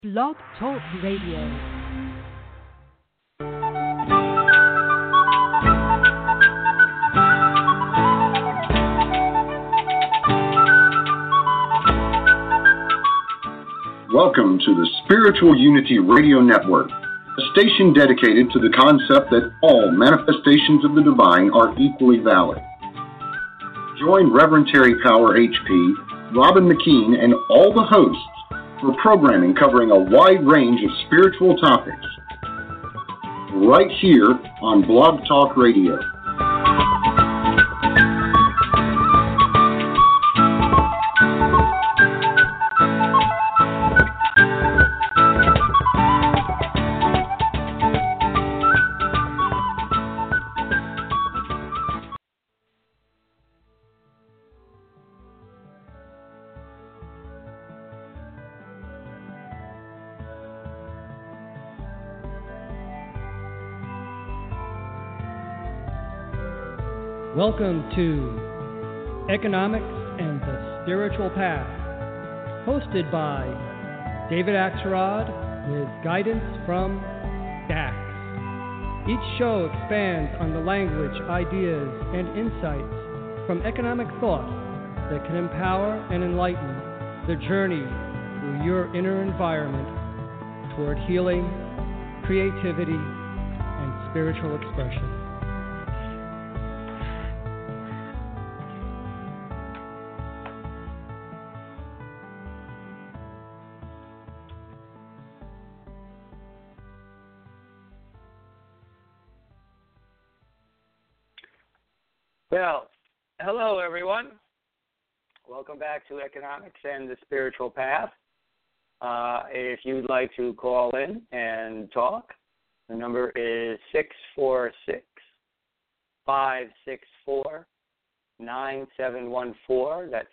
Blog Talk Radio. Welcome to the Spiritual Unity Radio Network, a station dedicated to the concept that all manifestations of the divine are equally valid. Join Reverend Terry Power HP, Robin McKean, and all the hosts for programming covering a wide range of spiritual topics, right here on Blog Talk Radio. Welcome to Economics and the Spiritual Path, hosted by David Axelrod with guidance from Dax. Each show expands on the language, ideas, and insights from economic thought that can empower and enlighten the journey through your inner environment toward healing, creativity, and spiritual expression. Well, hello everyone. Welcome back to Economics and the Spiritual Path. If you'd like to call in and talk, the number is 646-564-9714. That's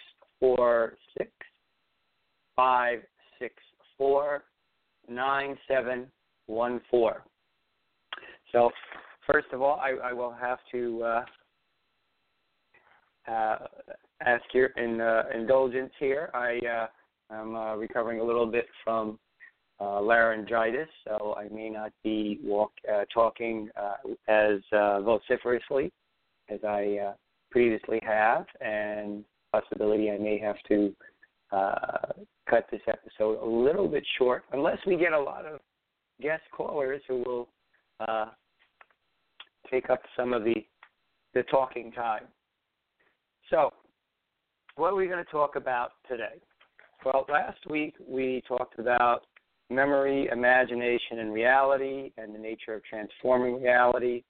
646-564-9714. So, first of all, I will have to ask your indulgence here. I'm recovering a little bit from laryngitis, so I may not be talking as vociferously as I previously have, and possibility I may have to cut this episode a little bit short, unless we get a lot of guest callers who will take up some of the talking time. So, what are we going to talk about today? Well, last week we talked about memory, imagination, and reality, and the nature of transforming reality,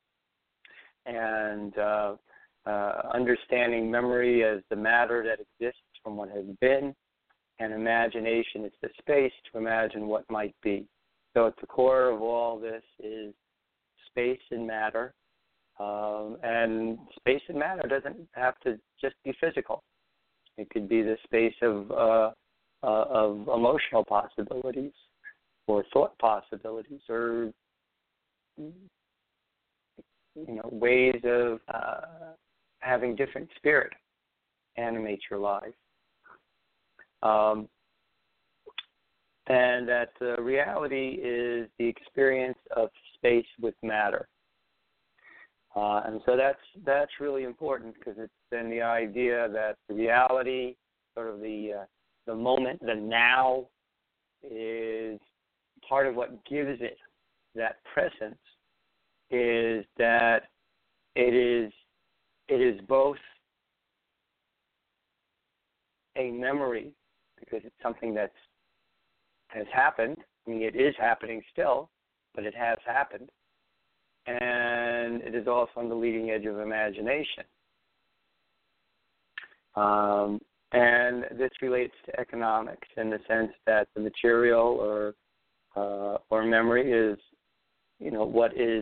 and understanding memory as the matter that exists from what has been, and imagination is the space to imagine what might be. So at the core of all this is space and matter. And space and matter doesn't have to just be physical. It could be the space of emotional possibilities, or thought possibilities, or ways of having different spirit animate your life. And that reality is the experience of space with matter. And so that's really important, because it's then the idea that the reality, sort of the moment, the now, is part of what gives it that presence, is that it is both a memory, because it's something that has happened. I mean, it is happening still, but it has happened. And it is also on the leading edge of imagination. And this relates to economics in the sense that the material or memory is, what is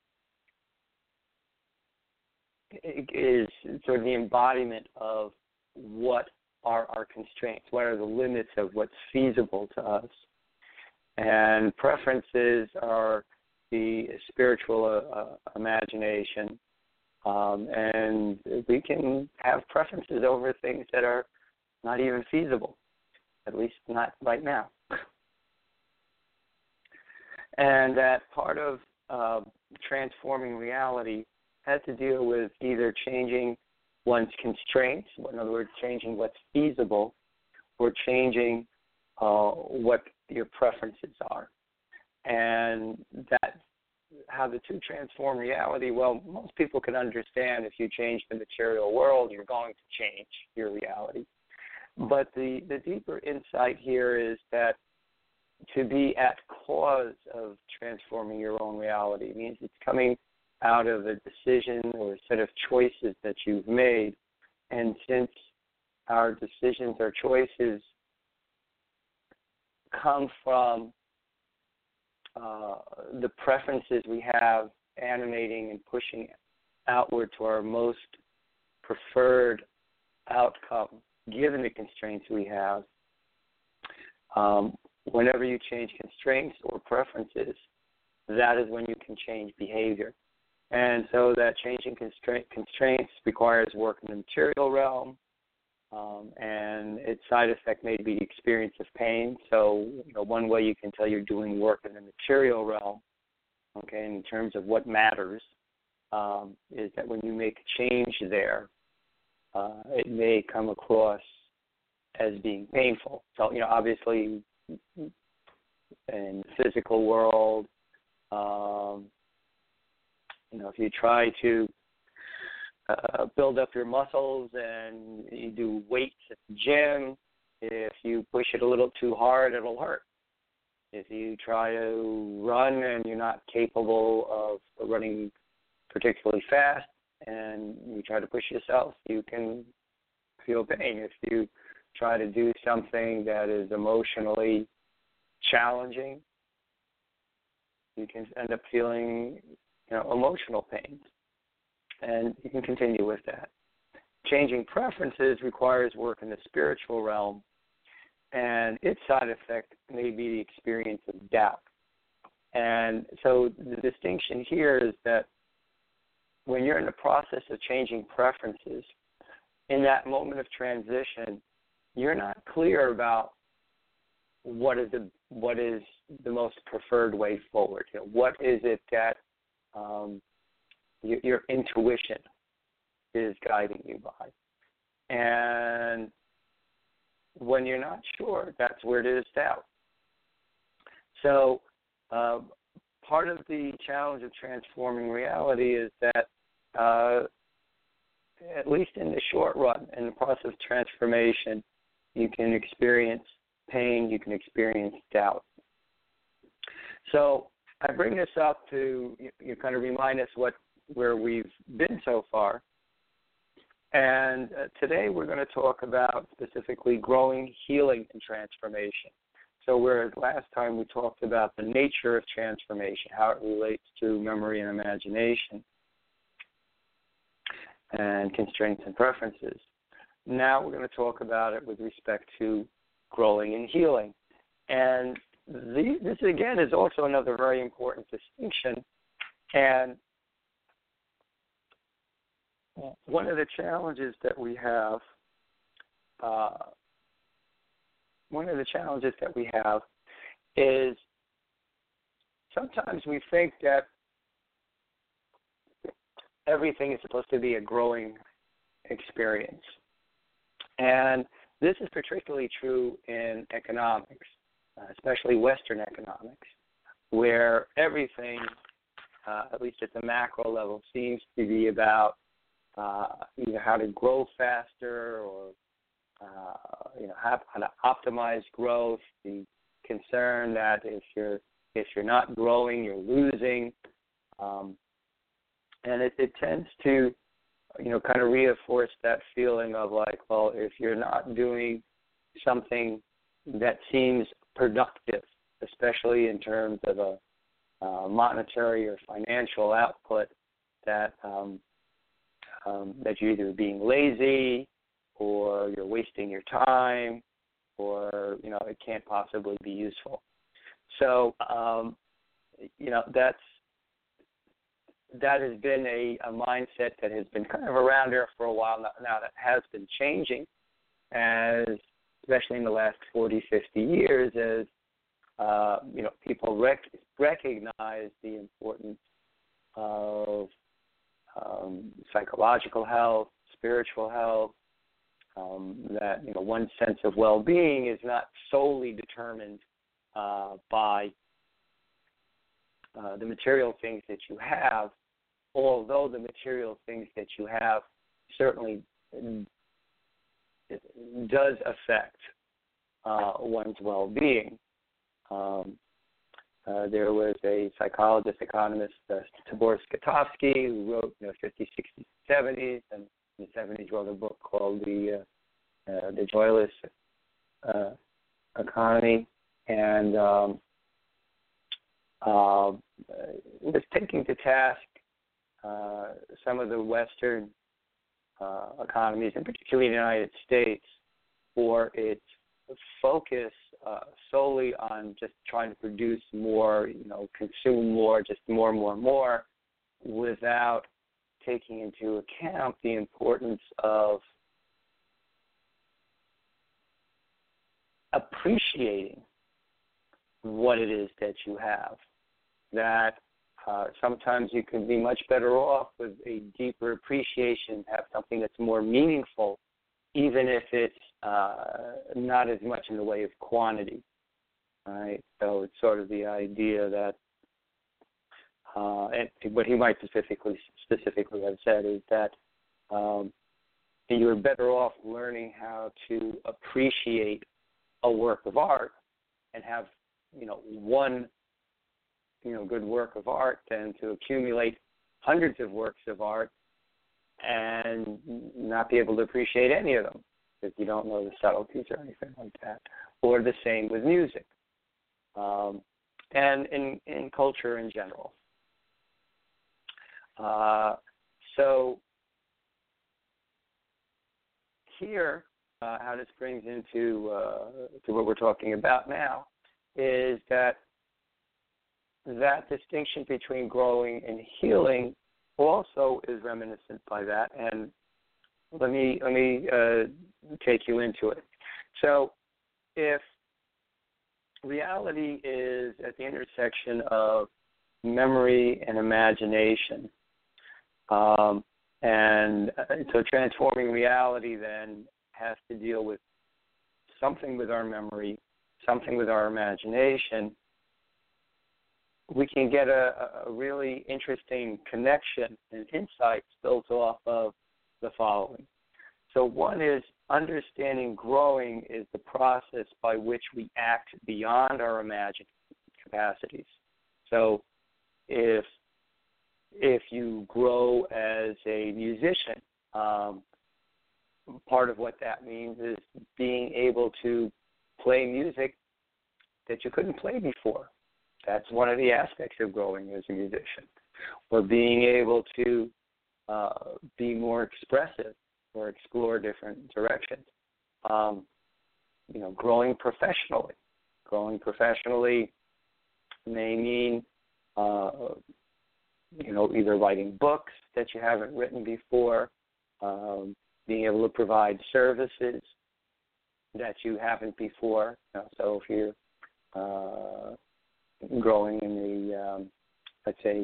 sort of the embodiment of what are our constraints, what are the limits of what's feasible to us. And preferences are the spiritual imagination, and we can have preferences over things that are not even feasible, at least not right now. And that part of transforming reality has to deal with either changing one's constraints, in other words, changing what's feasible, or changing what your preferences are. And that's how the two transform reality. Well, most people can understand if you change the material world, you're going to change your reality. But the deeper insight here is that to be at cause of transforming your own reality means it's coming out of a decision or a set of choices that you've made. And since our decisions or choices come from the preferences we have animating and pushing outward to our most preferred outcome, given the constraints we have, whenever you change constraints or preferences, that is when you can change behavior. And so that changing constraints requires work in the material realm, and its side effect may be the experience of pain. So, one way you can tell you're doing work in the material realm, okay, in terms of what matters, is that when you make a change there, it may come across as being painful. So, obviously, in the physical world, if you try to build up your muscles and you do weights at the gym, if you push it a little too hard, it'll hurt. If you try to run and you're not capable of running particularly fast and you try to push yourself, you can feel pain. If you try to do something that is emotionally challenging, you can end up feeling, emotional pain. And you can continue with that. Changing preferences requires work in the spiritual realm, and its side effect may be the experience of doubt. And so the distinction here is that when you're in the process of changing preferences, in that moment of transition, you're not clear about what is the most preferred way forward. What is it that your intuition is guiding you by. And when you're not sure, that's where it is doubt. So part of the challenge of transforming reality is that at least in the short run, in the process of transformation, you can experience pain, you can experience doubt. So I bring this up to kind of remind us where we've been so far. And today we're going to talk about specifically growing, healing, and transformation. So whereas last time we talked about the nature of transformation, how it relates to memory and imagination and constraints and preferences, now we're going to talk about it with respect to growing and healing. And this, again, is also another very important distinction. And one of the challenges that we have, is sometimes we think that everything is supposed to be a growing experience. And this is particularly true in economics, especially Western economics, where everything, at least at the macro level, seems to be about either how to grow faster or how to optimize growth. The concern that if you're not growing, you're losing, and it tends to kind of reinforce that feeling of like, well, if you're not doing something that seems productive, especially in terms of a monetary or financial output, that you're either being lazy or you're wasting your time or, it can't possibly be useful. So, that has been a mindset that has been kind of around there for a while now that has been changing, as especially in the last 40, 50 years, as people recognize the importance of psychological health, spiritual health, that one's sense of well-being is not solely determined by the material things that you have, although the material things that you have certainly does affect one's well-being. There was a psychologist, economist, Tibor Skatovsky, who wrote 50s, 60s, 70s, and in the 70s wrote a book called The Joyless Economy, and was taking to task some of the Western economies, and particularly the United States, for its focus solely on just trying to produce more, consume more, just more, without taking into account the importance of appreciating what it is that you have. That sometimes you can be much better off with a deeper appreciation, have something that's more meaningful, even if it's not as much in the way of quantity. Right? So it's sort of the idea that, and what he might specifically have said is that you're better off learning how to appreciate a work of art and have, one, good work of art than to accumulate hundreds of works of art and not be able to appreciate any of them because you don't know the subtleties or anything like that. Or the same with music, and in culture in general. So here, how this brings into to what we're talking about now is that distinction between growing and healing also is reminiscent by that, and let me take you into it. So, if reality is at the intersection of memory and imagination, and so transforming reality then has to deal with something with our memory, something with our imagination, we can get a really interesting connection and insights built off of the following. So one is understanding growing is the process by which we act beyond our imagined capacities. So if you grow as a musician, part of what that means is being able to play music that you couldn't play before. That's one of the aspects of growing as a musician. Or being able to be more expressive or explore different directions. Growing professionally. Growing professionally may mean, either writing books that you haven't written before, being able to provide services that you haven't before. So if you're growing in the, let's say,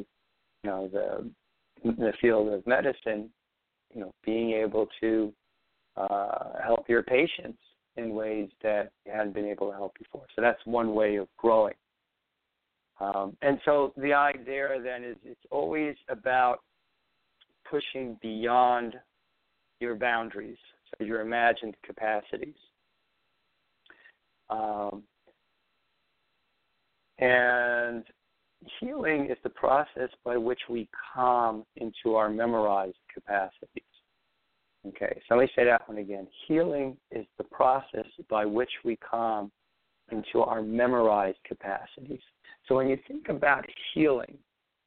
the field of medicine, being able to help your patients in ways that you hadn't been able to help before. So that's one way of growing. And so the idea then is it's always about pushing beyond your boundaries, so your imagined capacities. And healing is the process by which we calm into our memorized capacities. Okay, so let me say that one again. Healing is the process by which we calm into our memorized capacities. So when you think about healing,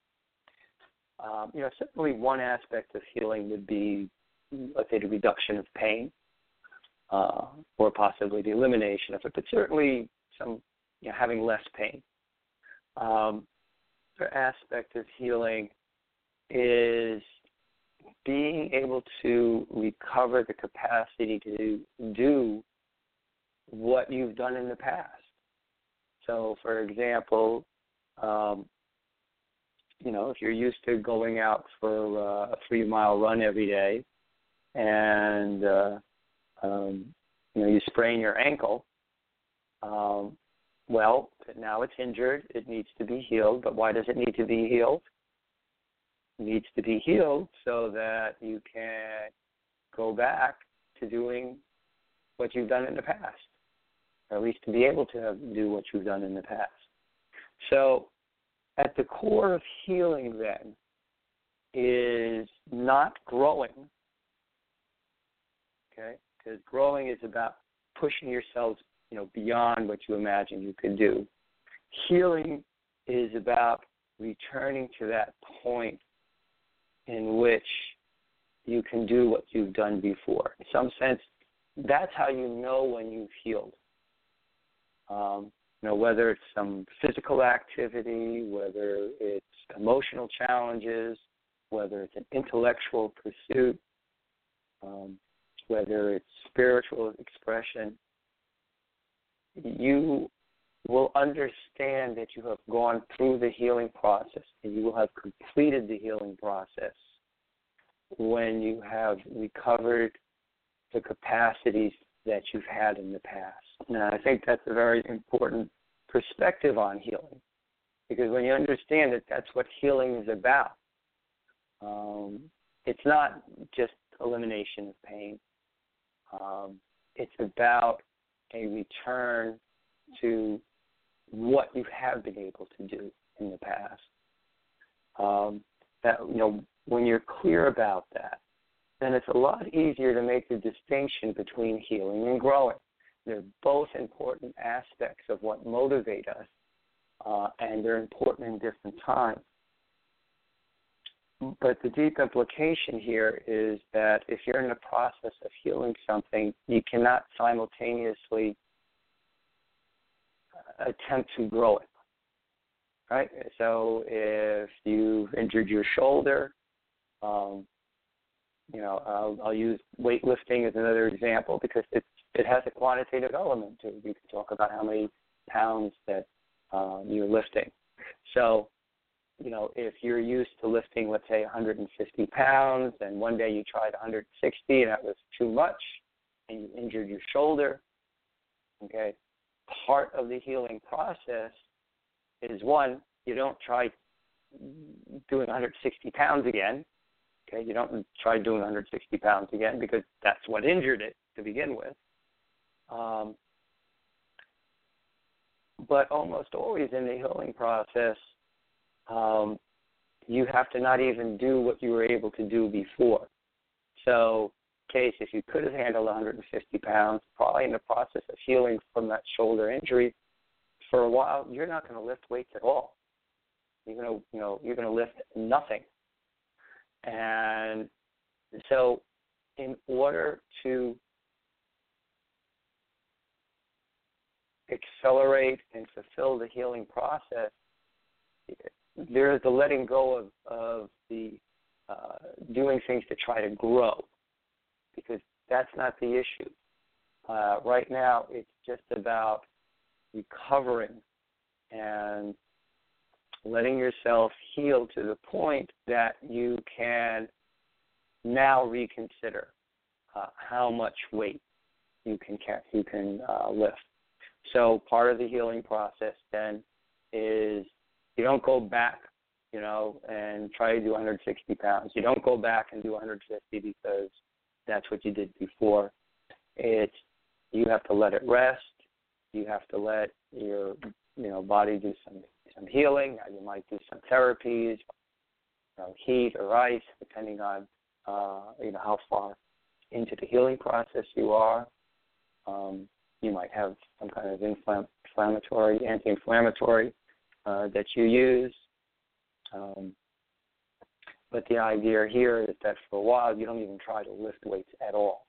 certainly one aspect of healing would be, let's say, the reduction of pain, or possibly the elimination of it, but certainly some, having less pain. Another aspect of healing is being able to recover the capacity to do what you've done in the past. So, for example, if you're used to going out for a 3-mile run every day, and you sprain your ankle, well, now it's injured. It needs to be healed. But why does it need to be healed? It needs to be healed so that you can go back to doing what you've done in the past, or at least to be able to do what you've done in the past. So at the core of healing, then, is not growing, okay? Because growing is about pushing yourselves, beyond what you imagine you could do. Healing is about returning to that point in which you can do what you've done before. In some sense, that's how you know when you've healed. Whether it's some physical activity, whether it's emotional challenges, whether it's an intellectual pursuit, whether it's spiritual expression, you will understand that you have gone through the healing process, and you will have completed the healing process when you have recovered the capacities that you've had in the past. And I think that's a very important perspective on healing, because when you understand that that's what healing is about, it's not just elimination of pain. It's about a return to what you have been able to do in the past. When you're clear about that, then it's a lot easier to make the distinction between healing and growing. They're both important aspects of what motivate us, and they're important in different times. But the deep implication here is that if you're in the process of healing something, you cannot simultaneously attempt to grow it, right? So if you've injured your shoulder, I'll use weightlifting as another example, because it has a quantitative element to it. You can talk about how many pounds that you're lifting. So, if you're used to lifting, let's say, 150 pounds, and one day you tried 160 and that was too much, and you injured your shoulder, okay, part of the healing process is, one, you don't try doing 160 pounds again. Okay, you don't try doing 160 pounds again, because that's what injured it to begin with. But almost always in the healing process, you have to not even do what you were able to do before. So, case, if you could have handled 150 pounds, probably in the process of healing from that shoulder injury, for a while, you're not going to lift weights at all. You're going to lift nothing. And so in order to accelerate and fulfill the healing process, there is the letting go of the doing things to try to grow, because that's not the issue. Right now, it's just about recovering and letting yourself heal to the point that you can now reconsider how much weight you can lift. So part of the healing process then is you don't go back, and try to do 160 pounds. You don't go back and do 150 because that's what you did before. You have to let it rest. You have to let your body do some healing. You might do some therapies, heat or ice, depending on how far into the healing process you are. You might have some kind of anti-inflammatory that you use. But the idea here is that for a while you don't even try to lift weights at all.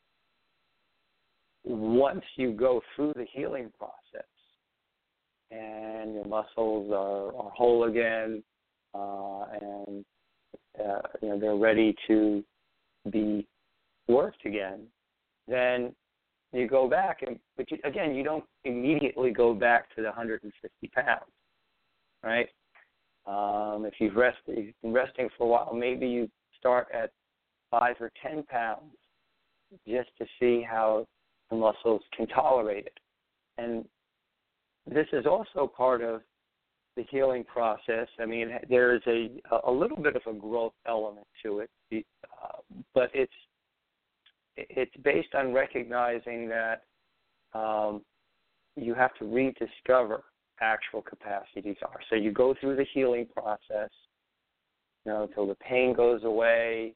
Once you go through the healing process and your muscles are whole again, and they're ready to be worked again, then you go back, but again, you don't immediately go back to the 150 pounds, right? If you've been resting for a while, maybe you start at 5 or 10 pounds just to see how the muscles can tolerate it. And this is also part of the healing process. I mean, there's a little bit of a growth element to it, but it's based on recognizing that you have to rediscover actual capacities are. So you go through the healing process, till the pain goes away,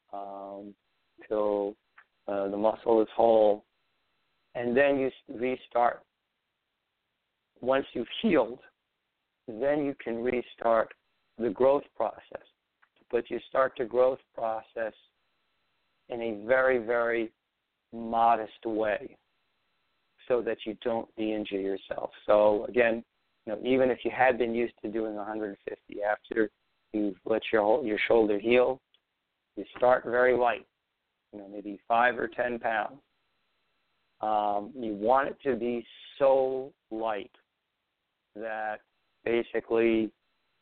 till the muscle is whole, and then you restart. Once you've healed, then you can restart the growth process. But you start the growth process in a very, very modest way so that you don't de-injure yourself. So, again, even if you had been used to doing 150, after you've let your shoulder heal, you start very light, maybe 5 or 10 pounds. You want it to be so light that basically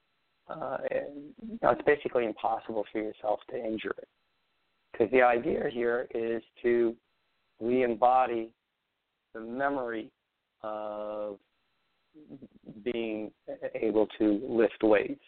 it's basically impossible for yourself to injure it. Because the idea here is to re-embody the memory of being able to lift weights.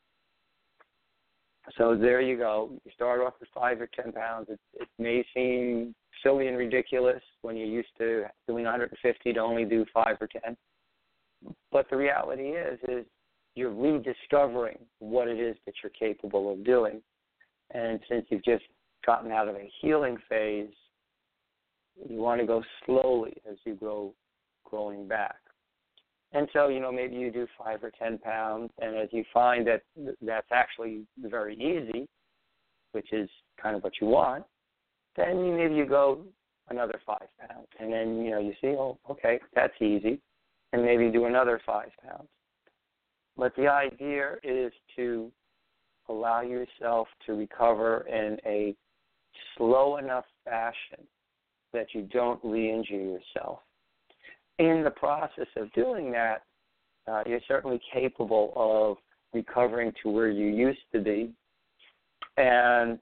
So there you go. You start off with 5 or 10 pounds. It may seem silly and ridiculous when you're used to doing 150 to only do 5 or 10. But the reality is you're rediscovering what it is that you're capable of doing. And since you've just gotten out of a healing phase, you want to go slowly as you growing back. And so, maybe you do 5 or 10 pounds, and as you find that that's actually very easy, which is kind of what you want, then maybe you go another 5 pounds. And then, you see, okay, that's easy. And maybe do another 5 pounds. But the idea is to allow yourself to recover in a slow enough fashion that you don't re-injure yourself. In the process of doing that, you're certainly capable of recovering to where you used to be. And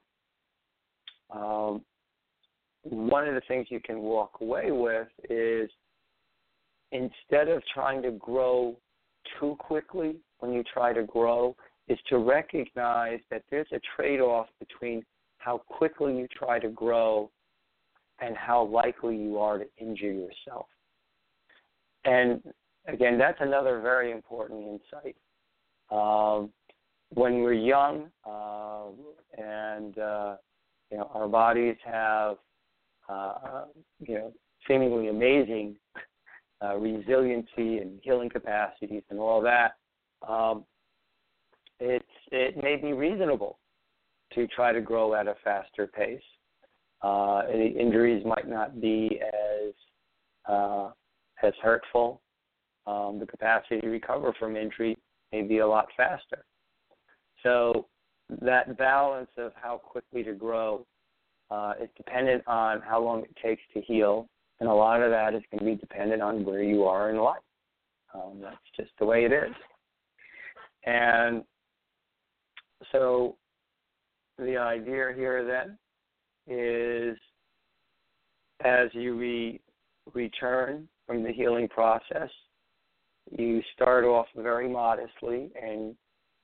one of the things you can walk away with is, instead of trying to grow too quickly when you try to grow, is to recognize that there's a trade-off between how quickly you try to grow and how likely you are to injure yourself. And again, that's another very important insight. When we're young and our bodies have seemingly amazing resiliency and healing capacities and all that, it may be reasonable to try to grow at a faster pace. The injuries might not be as hurtful. The capacity to recover from injury may be a lot faster. So that balance of how quickly to grow is dependent on how long it takes to heal, and a lot of that is going to be dependent on where you are in life. That's just the way it is. And so the idea here then is, as you return from the healing process, you start off very modestly and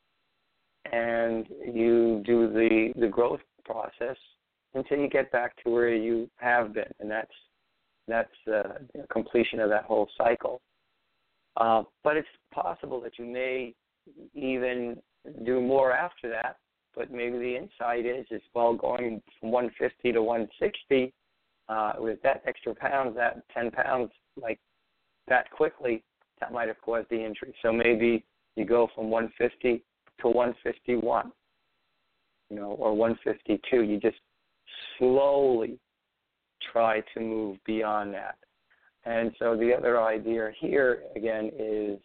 you do the growth process until you get back to where you have been, and that's the completion of that whole cycle. But it's possible that you may even do more after that. But maybe the insight is going from 150 to 160 with that extra pounds, that 10 pounds, like that quickly, that might have caused the injury. So maybe you go from 150 to 151, or 152. You just slowly try to move beyond that. And so the other idea here, again, is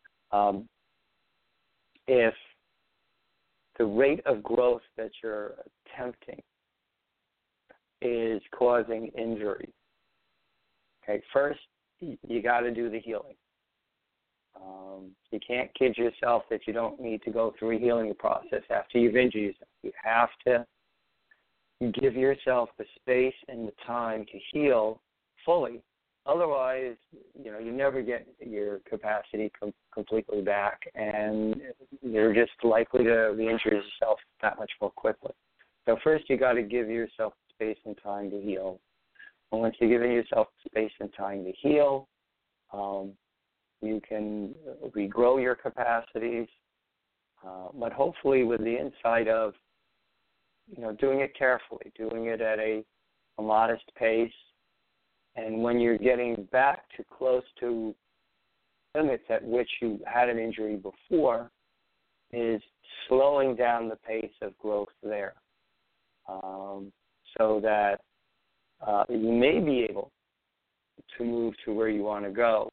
if the rate of growth that you're attempting is causing injury, Okay, first, you got to do the healing. You can't kid yourself that you don't need to go through a healing process after you've injured yourself. You have to give yourself the space and the time to heal fully. Otherwise, you never get your capacity completely back, and you're just likely to re-injure yourself that much more quickly. So first, you got to give yourself space and time to heal. And once you're giving yourself space and time to heal, you can regrow your capacities, but hopefully with the insight of, doing it carefully, doing it at a modest pace. And when you're getting back to close to limits at which you had an injury before, is slowing down the pace of growth there, so that you may be able to move to where you want to go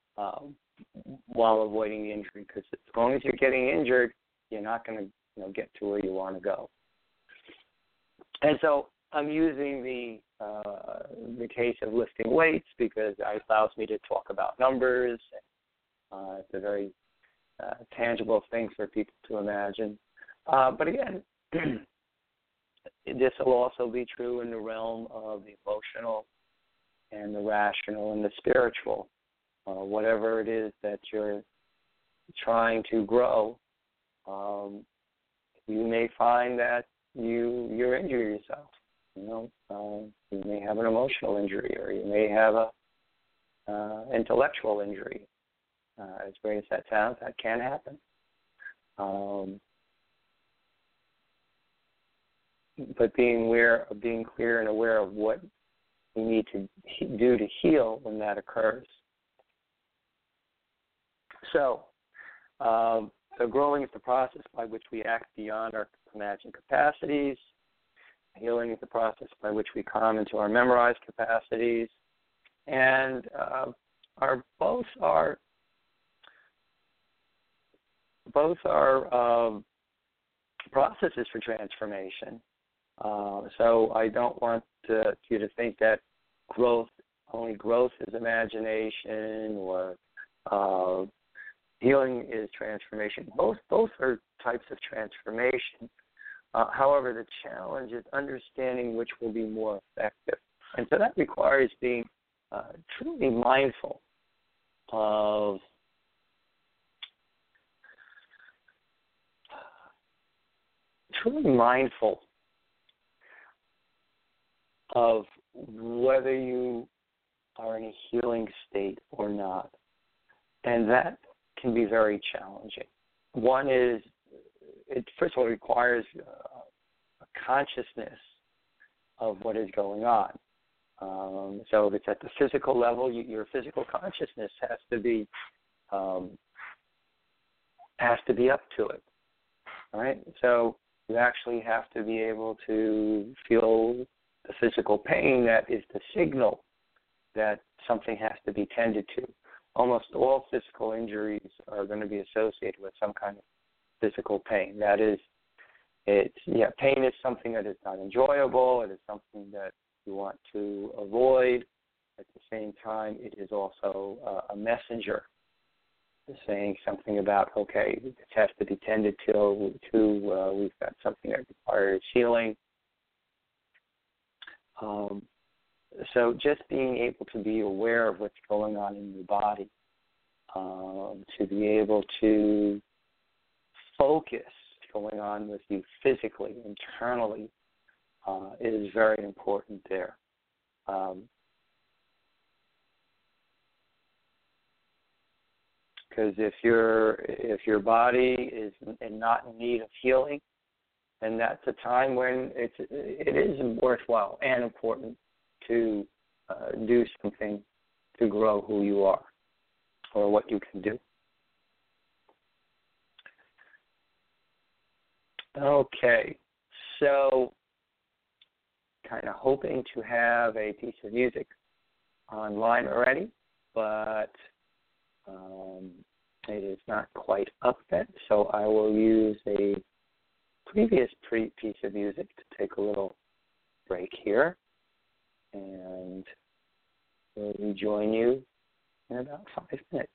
while avoiding the injury. Because as long as you're getting injured, you're not going to get to where you want to go. And so I'm using the case of lifting weights because it allows me to talk about numbers. It's a very tangible thing for people to imagine. But again, this will also be true in the realm of the emotional and the rational and the spiritual. Whatever it is that you're trying to grow, you may find that you're injuring yourself. You may have an emotional injury, or you may have a intellectual injury. As great as that sounds, that can happen. But being clear and aware of what we need to do to heal when that occurs. So growing is the process by which we act beyond our imagined capacities. Healing is the process by which we come into our memorized capacities. And both are processes for transformation. So I don't want you to think that only growth is imagination, or healing is transformation. Both are types of transformation. However, the challenge is understanding which will be more effective. And so that requires being truly mindful of whether you are in a healing state or not. And that can be very challenging. One is, it first of all requires a consciousness of what is going on. So if it's at the physical level, your physical consciousness has to be up to it. All right? So you actually have to be able to feel the physical pain that is the signal that something has to be tended to. Almost all physical injuries are going to be associated with some kind of physical pain. That is, pain is something that is not enjoyable. It is something that you want to avoid. At the same time, it is also a messenger saying something about, okay, this has to be tended to. We've got something that requires healing. So just being able to be aware of what's going on in your body, to be able to focus what's going on with you physically, internally, is very important there. Because if your body is not in need of healing, then that's a time when it is worthwhile and important to do something to grow who you are or what you can do. Okay, so kind of hoping to have a piece of music online already, but it is not quite up yet, so I will use a previous piece of music to take a little break here. And We'll rejoin you in about 5 minutes.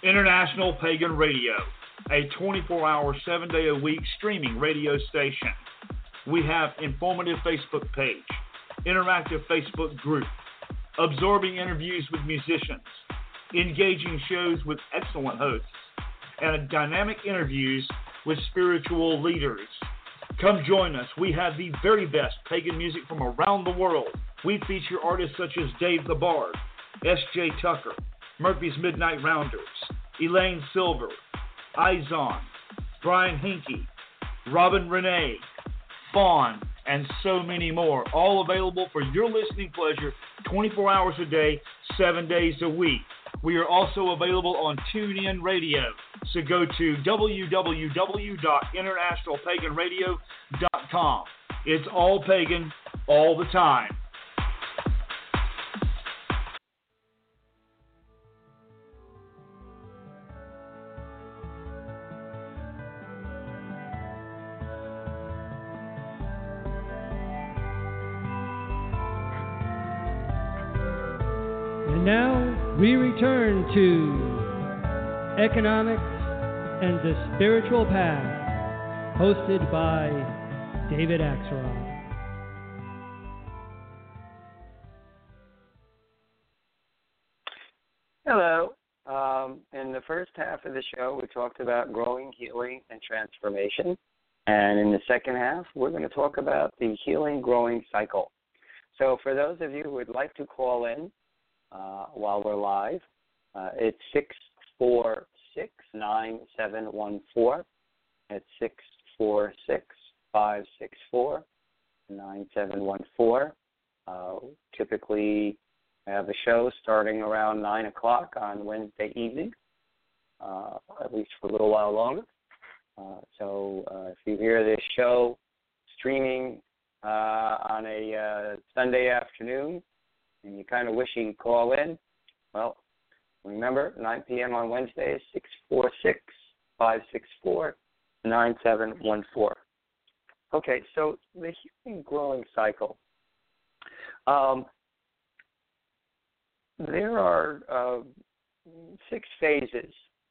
International Pagan Radio, a 24-hour, 7-day-a-week streaming radio station. We have informative Facebook page, interactive Facebook group, absorbing interviews with musicians, engaging shows with excellent hosts, and dynamic interviews with spiritual leaders. Come join us. We have the very best pagan music from around the world. We feature artists such as Dave the Bard, S.J. Tucker, Murphy's Midnight Rounders, Elaine Silver, Izon, Brian Hinkie, Robin Renee, Fawn, and so many more, all available for your listening pleasure 24 hours a day, 7 days a week. We are also available on TuneIn Radio, so go to www.internationalpaganradio.com. It's all pagan, all the time. And now we return to Economics and the Spiritual Path, hosted by David Axelrod. Hello. In the first half of the show, we talked about growing, healing, and transformation. And in the second half, we're going to talk about the healing, growing cycle. So for those of you who would like to call in while we're live, it's 646-9714. It's 646-564-9714. Typically, I have a show starting around 9 o'clock on Wednesday evening, at least for a little while longer. So if you hear this show streaming on a Sunday afternoon and you kind of wish you could call in, well, remember, 9 p.m. on Wednesday is 646-564-9714. Okay, so the healing growing cycle. There are 6 phases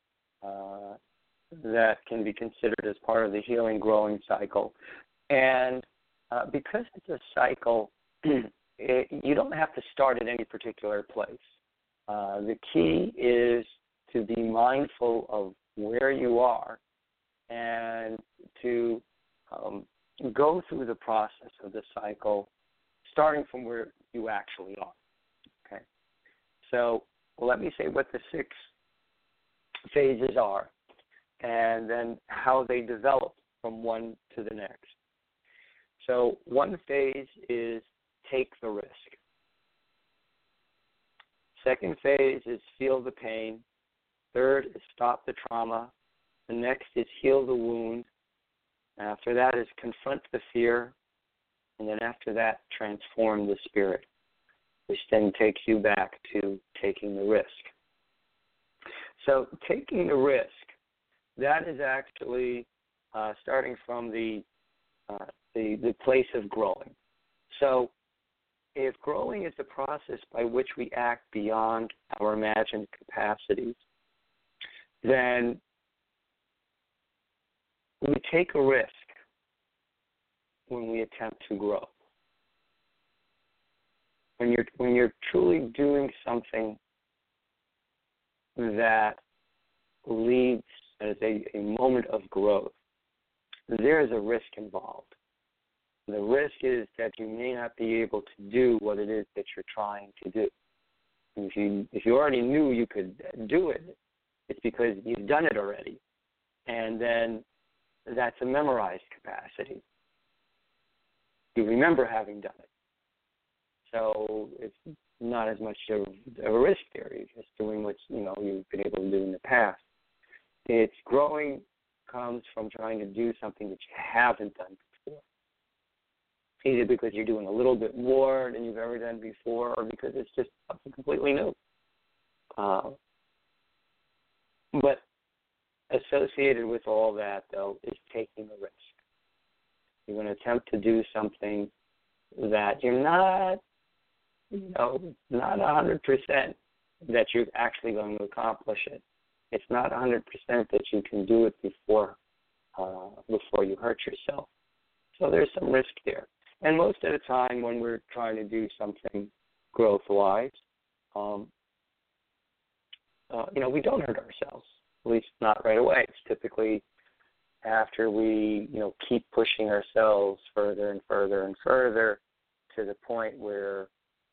that can be considered as part of the healing growing cycle. And because it's a cycle, you don't have to start at any particular place. The key is to be mindful of where you are and to go through the process of the cycle, starting from where you actually are. Okay. So let me say what the 6 phases are and then how they develop from one to the next. So one phase is take the risk. Second phase is feel the pain. Third is stop the trauma. The next is heal the wound. After that is confront the fear. And then after that, transform the spirit, which then takes you back to taking the risk. So taking the risk, that is actually starting from the place of growing. So if growing is the process by which we act beyond our imagined capacities, then we take a risk when we attempt to grow. When you're truly doing something that leads as a moment of growth, there is a risk involved. The risk is that you may not be able to do what it is that you're trying to do. If you already knew you could do it, it's because you've done it already. And then that's a memorized capacity. You remember having done it. So it's not as much of a risk there. You're just doing what you've been able to do in the past. It's growing comes from trying to do something that you haven't done before. Either because you're doing a little bit more than you've ever done before, or because it's just something completely new. But associated with all that, though, is taking a risk. You're going to attempt to do something that you're not 100% that you're actually going to accomplish it. it's not 100% that you can do it before you hurt yourself. So there's some risk there. And most of the time when we're trying to do something growth-wise, we don't hurt ourselves, at least not right away. It's typically after we, keep pushing ourselves further and further and further to the point where,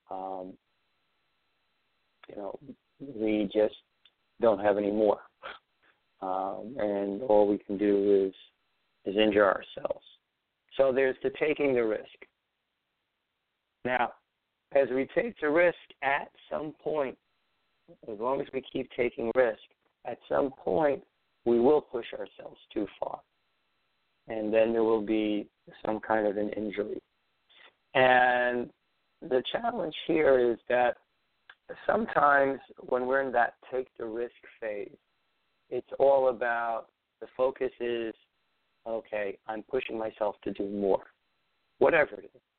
we just don't have any more. And all we can do is injure ourselves. So there's the taking the risk. Now, as we take the risk at some point, as long as we keep taking risk, at some point we will push ourselves too far. And then there will be some kind of an injury. And the challenge here is that sometimes when we're in that take the risk phase, it's all about, the focus is, okay, I'm pushing myself to do more, whatever it is.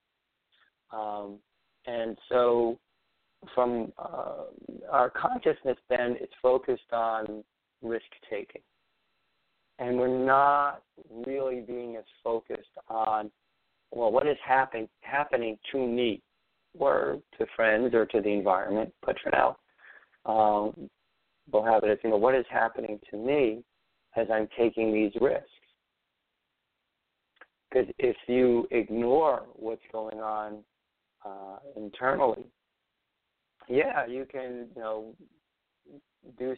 And so from our consciousness then, it's focused on risk-taking. And we're not really being as focused on, well, what is happening to me or to friends or to the environment, but for now, we'll have it as, what is happening to me as I'm taking these risks. Because if you ignore what's going on internally, you can, do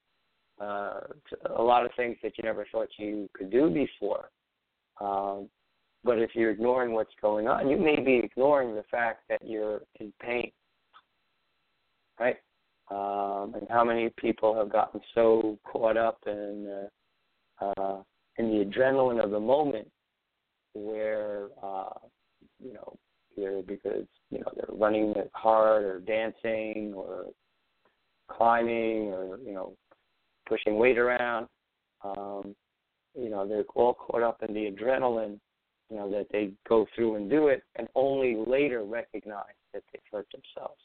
a lot of things that you never thought you could do before. But if you're ignoring what's going on, you may be ignoring the fact that you're in pain, right? And how many people have gotten so caught up in the adrenaline of the moment, where either because they're running hard or dancing or climbing or pushing weight around, they're all caught up in the adrenaline, that they go through and do it, and only later recognize that they've hurt themselves.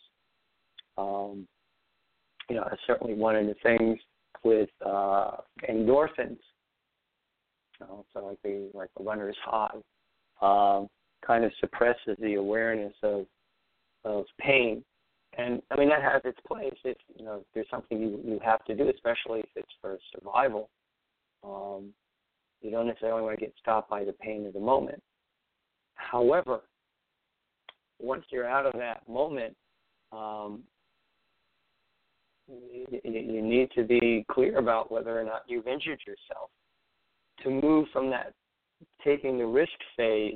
Certainly one of the things with endorphins. So like the runner's high, kind of suppresses the awareness of pain, and that has its place. If there's something you have to do, especially if it's for survival. You don't necessarily want to get stopped by the pain of the moment. However, once you're out of that moment, you need to be clear about whether or not you've injured yourself. To move from that taking the risk phase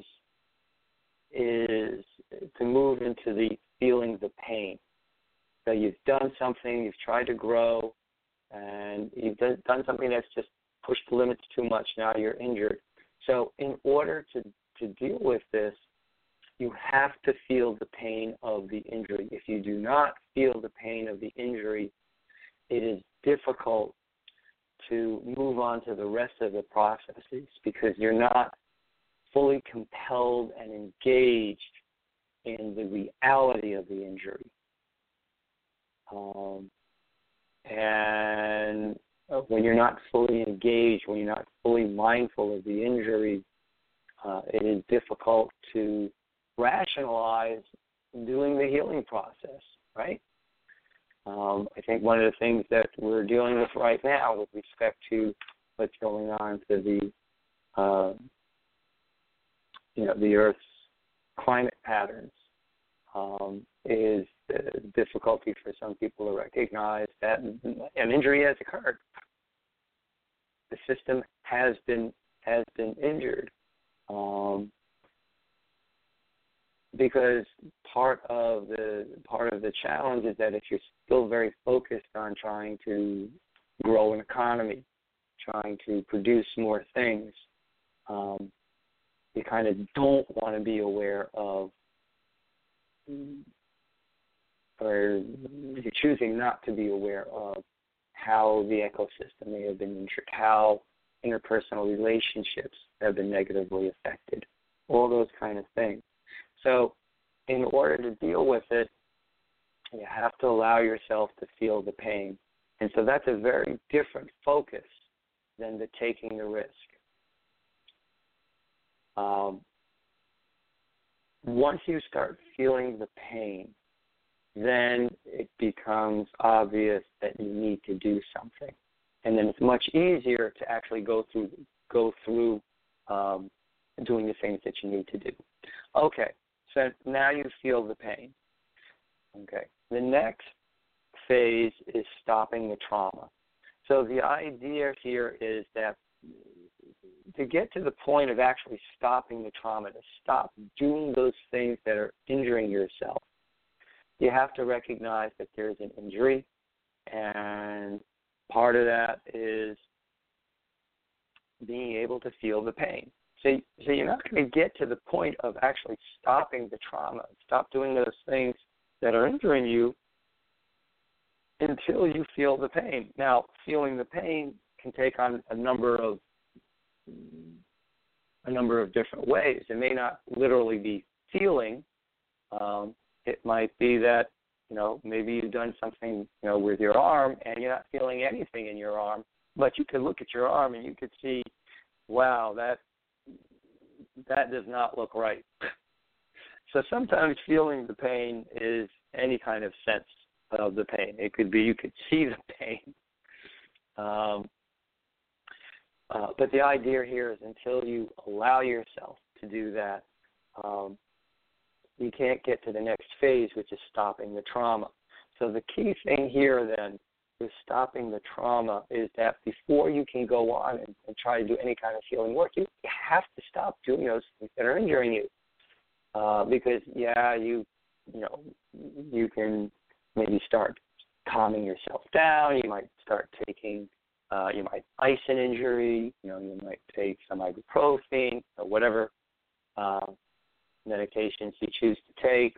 is to move into the feeling the pain. So you've done something, you've tried to grow, and you've done something that's just pushed the limits too much. Now you're injured. So in order to deal with this, you have to feel the pain of the injury. If you do not feel the pain of the injury, it is difficult to move on to the rest of the processes because you're not fully compelled and engaged in the reality of the injury. And when you're not fully engaged, when you're not fully mindful of the injury, it is difficult to rationalize doing the healing process, right? I think one of the things that we're dealing with right now with respect to what's going on to the Earth's climate patterns is the difficulty for some people to recognize that an injury has occurred. The system has been injured. Because part of the challenge is that if you're still very focused on trying to grow an economy, trying to produce more things, you kind of don't want to be aware of, or you're choosing not to be aware of how the ecosystem may have been injured, how interpersonal relationships have been negatively affected, all those kind of things. So in order to deal with it, you have to allow yourself to feel the pain. And so that's a very different focus than the taking the risk. Once you start feeling the pain, then it becomes obvious that you need to do something. And then it's much easier to actually go through doing the things that you need to do. Okay, so now you feel the pain. Okay, the next phase is stopping the trauma. So the idea here is that to get to the point of actually stopping the trauma, to stop doing those things that are injuring yourself, you have to recognize that there's an injury, and part of that is being able to feel the pain. So you're not going to get to the point of actually stopping the trauma, stop doing those things that are injuring you until you feel the pain. Now, feeling the pain can take on a number of different ways. It may not literally be feeling. It might be that, maybe you've done something, with your arm and you're not feeling anything in your arm, but you could look at your arm and you could see, wow, that does not look right. So sometimes feeling the pain is any kind of sense of the pain. It could be you could see the pain. But the idea here is until you allow yourself to do that, you can't get to the next phase, which is stopping the trauma. So the key thing here then with stopping the trauma is that before you can go on and try to do any kind of healing work, you have to stop doing those things that are injuring you. Because, you can maybe start calming yourself down. You might start taking, you might ice an injury. You might take some ibuprofen or whatever medications you choose to take.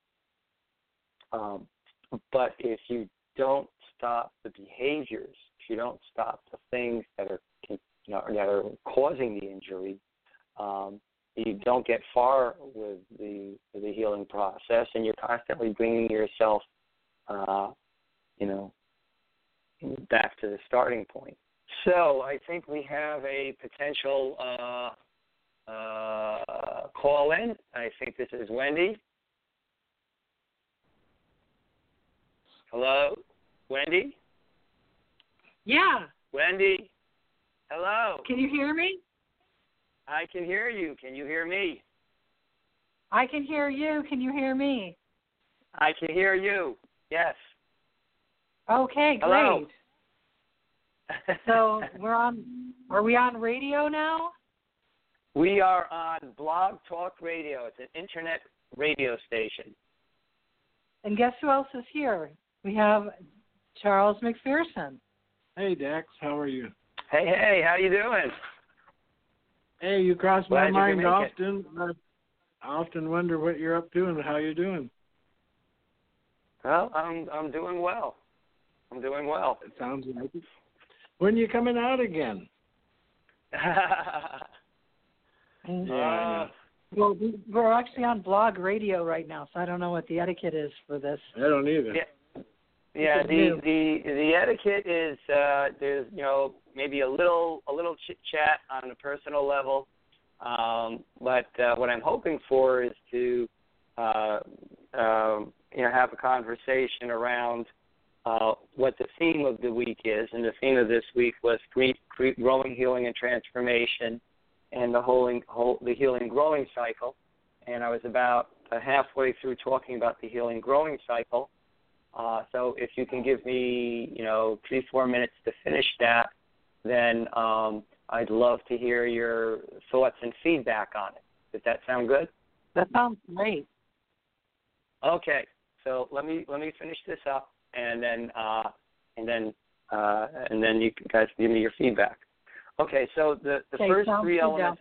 But if you don't stop the behaviors, if you don't stop the things that are causing the injury, you don't get far with the healing process, and you're constantly bringing yourself, back to the starting point. So I think we have a potential call in. I think this is Wendy. Hello, Wendy? Yeah. Wendy, hello. Can you hear me? I can hear you. Can you hear me? I can hear you. Can you hear me? I can hear you. Yes. Okay, hello. Great. So are we on radio now? We are on Blog Talk Radio. It's an internet radio station. And guess who else is here? We have Charles McPherson. Hey, Dex. How are you? Hey, how you doing? Hey, you cross my mind often. I often wonder what you're up to and how you're doing. Well, I'm doing well. It sounds like it. When are you coming out again? Yeah. Well, we're actually on blog radio right now, so I don't know what the etiquette is for this. I don't either. Yeah. The etiquette is there's maybe a little chit chat on a personal level, but what I'm hoping for is to have a conversation around what the theme of the week is, and the theme of this week was growing, healing, and transformation, and the healing growing cycle. And I was about halfway through talking about the healing growing cycle. So if you can give me 3-4 minutes to finish that, then I'd love to hear your thoughts and feedback on it. Does that sound good? That sounds great. Okay, so let me finish this up, and then you guys give me your feedback. Okay, so the first three elements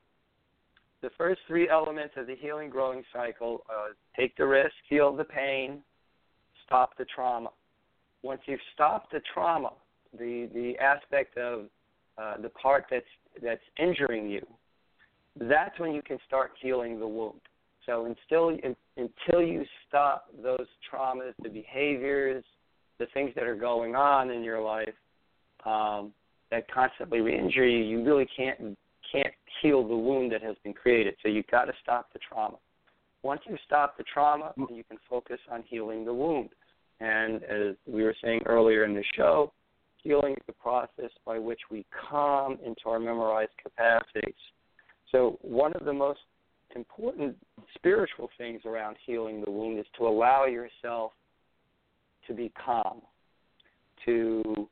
of the healing growing cycle: take the risk, feel the pain, stop the trauma. Once you've stopped the trauma, the aspect of the part that's injuring you, that's when you can start healing the wound. So until you stop those traumas, the behaviors, the things that are going on in your life that constantly re-injure you, you really can't heal the wound that has been created. So you've got to stop the trauma. Once you stop the trauma, you can focus on healing the wound. And as we were saying earlier in the show, healing is the process by which we come into our memorized capacities. So one of the most important spiritual things around healing the wound is to allow yourself to be calm, to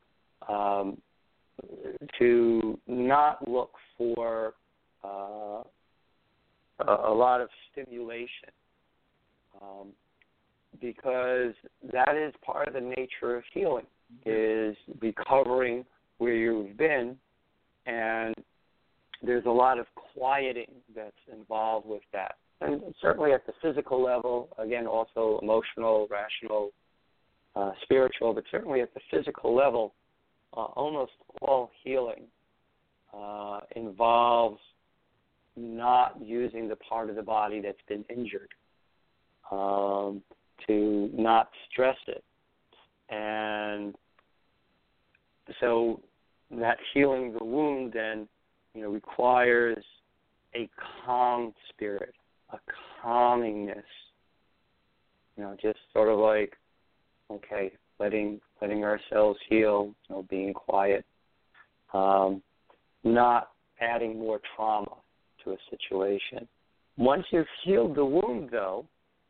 not look for a lot of stimulation, because that is part of the nature of healing, is recovering where you've been, and there's a lot of quieting that's involved with that. And certainly at the physical level, again, also emotional, rational, spiritual, but certainly at the physical level, almost all healing involves not using the part of the body that's been injured, to not stress it. And so that healing the wound then, requires a calm spirit, a calmingness, just sort of like, okay, letting ourselves heal, being quiet, not adding more trauma to a situation. Once you've healed the wound, though,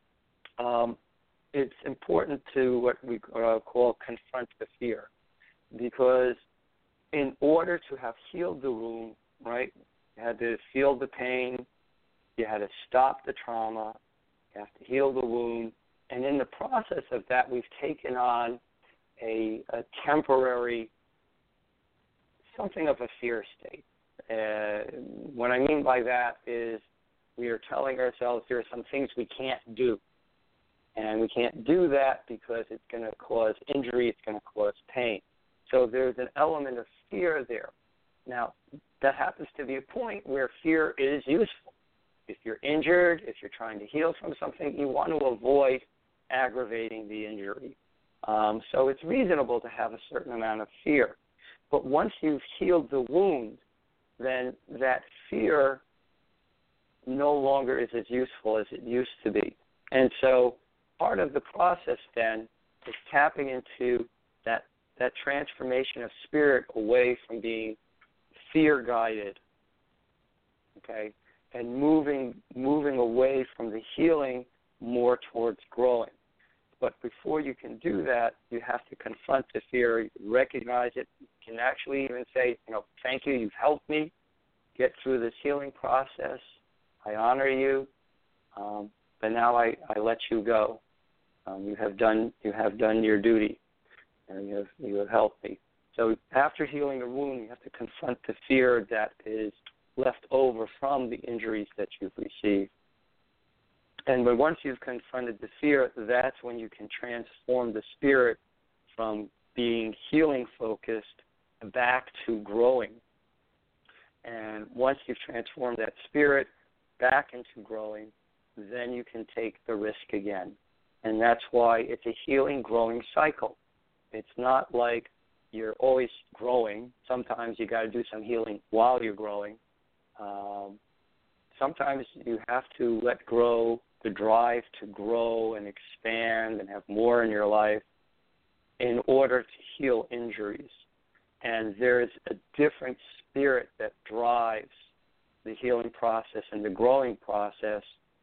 it's important to what we call confront the fear, because in order to have healed the wound, right, you had to feel the pain, you had to stop the trauma, you have to heal the wound, and in the process of that, we've taken on a temporary, something of a fear state. What I mean by that is we are telling ourselves there are some things we can't do. And we can't do that because it's going to cause injury, it's going to cause pain. So there's an element of fear there. Now, that happens to be a point where fear is useful. If you're injured, if you're trying to heal from something, you want to avoid aggravating the injury. So it's reasonable to have a certain amount of fear. But once you've healed the wound, then that fear no longer is as useful as it used to be. And so part of the process then is tapping into that transformation of spirit away from being fear-guided, okay, and moving away from the healing more towards growing. But before you can do that, you have to confront the fear, recognize it. You can actually even say, thank you, you've helped me get through this healing process. I honor you, but now I let you go. You have done your duty, and you have helped me. So after healing a wound, you have to confront the fear that is left over from the injuries that you've received. And but once you've confronted the fear, that's when you can transform the spirit from being healing-focused back to growing. And once you've transformed that spirit back into growing, then you can take the risk again. And that's why it's a healing, growing cycle. It's not like you're always growing. Sometimes you got to do some healing while you're growing. Sometimes you have to let go the drive to grow and expand and have more in your life in order to heal injuries. And there's a different spirit that drives the healing process and the growing process,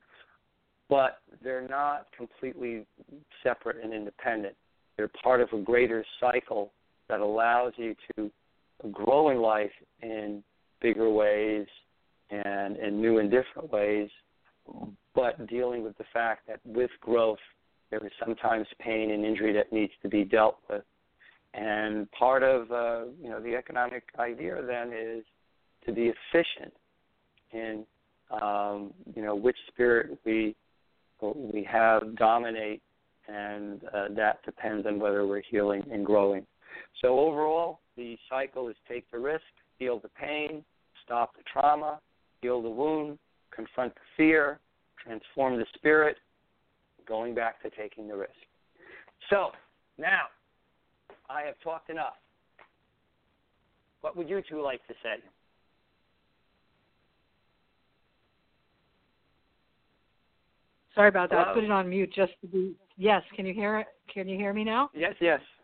but they're not completely separate and independent. They're part of a greater cycle that allows you to grow in life in bigger ways and in new and different ways, but dealing with the fact that with growth, there is sometimes pain and injury that needs to be dealt with. And part of the economic idea then is to be efficient in which spirit we have dominate, and that depends on whether we're healing and growing. So overall, the cycle is take the risk, feel the pain, stop the trauma, heal the wound, confront the fear, transform the spirit, going back to taking the risk. So now I have talked enough. What would you two like to say? Sorry about that. Hello? I put it on mute just to be. Yes, can you hear it? Can you hear me now? Yes.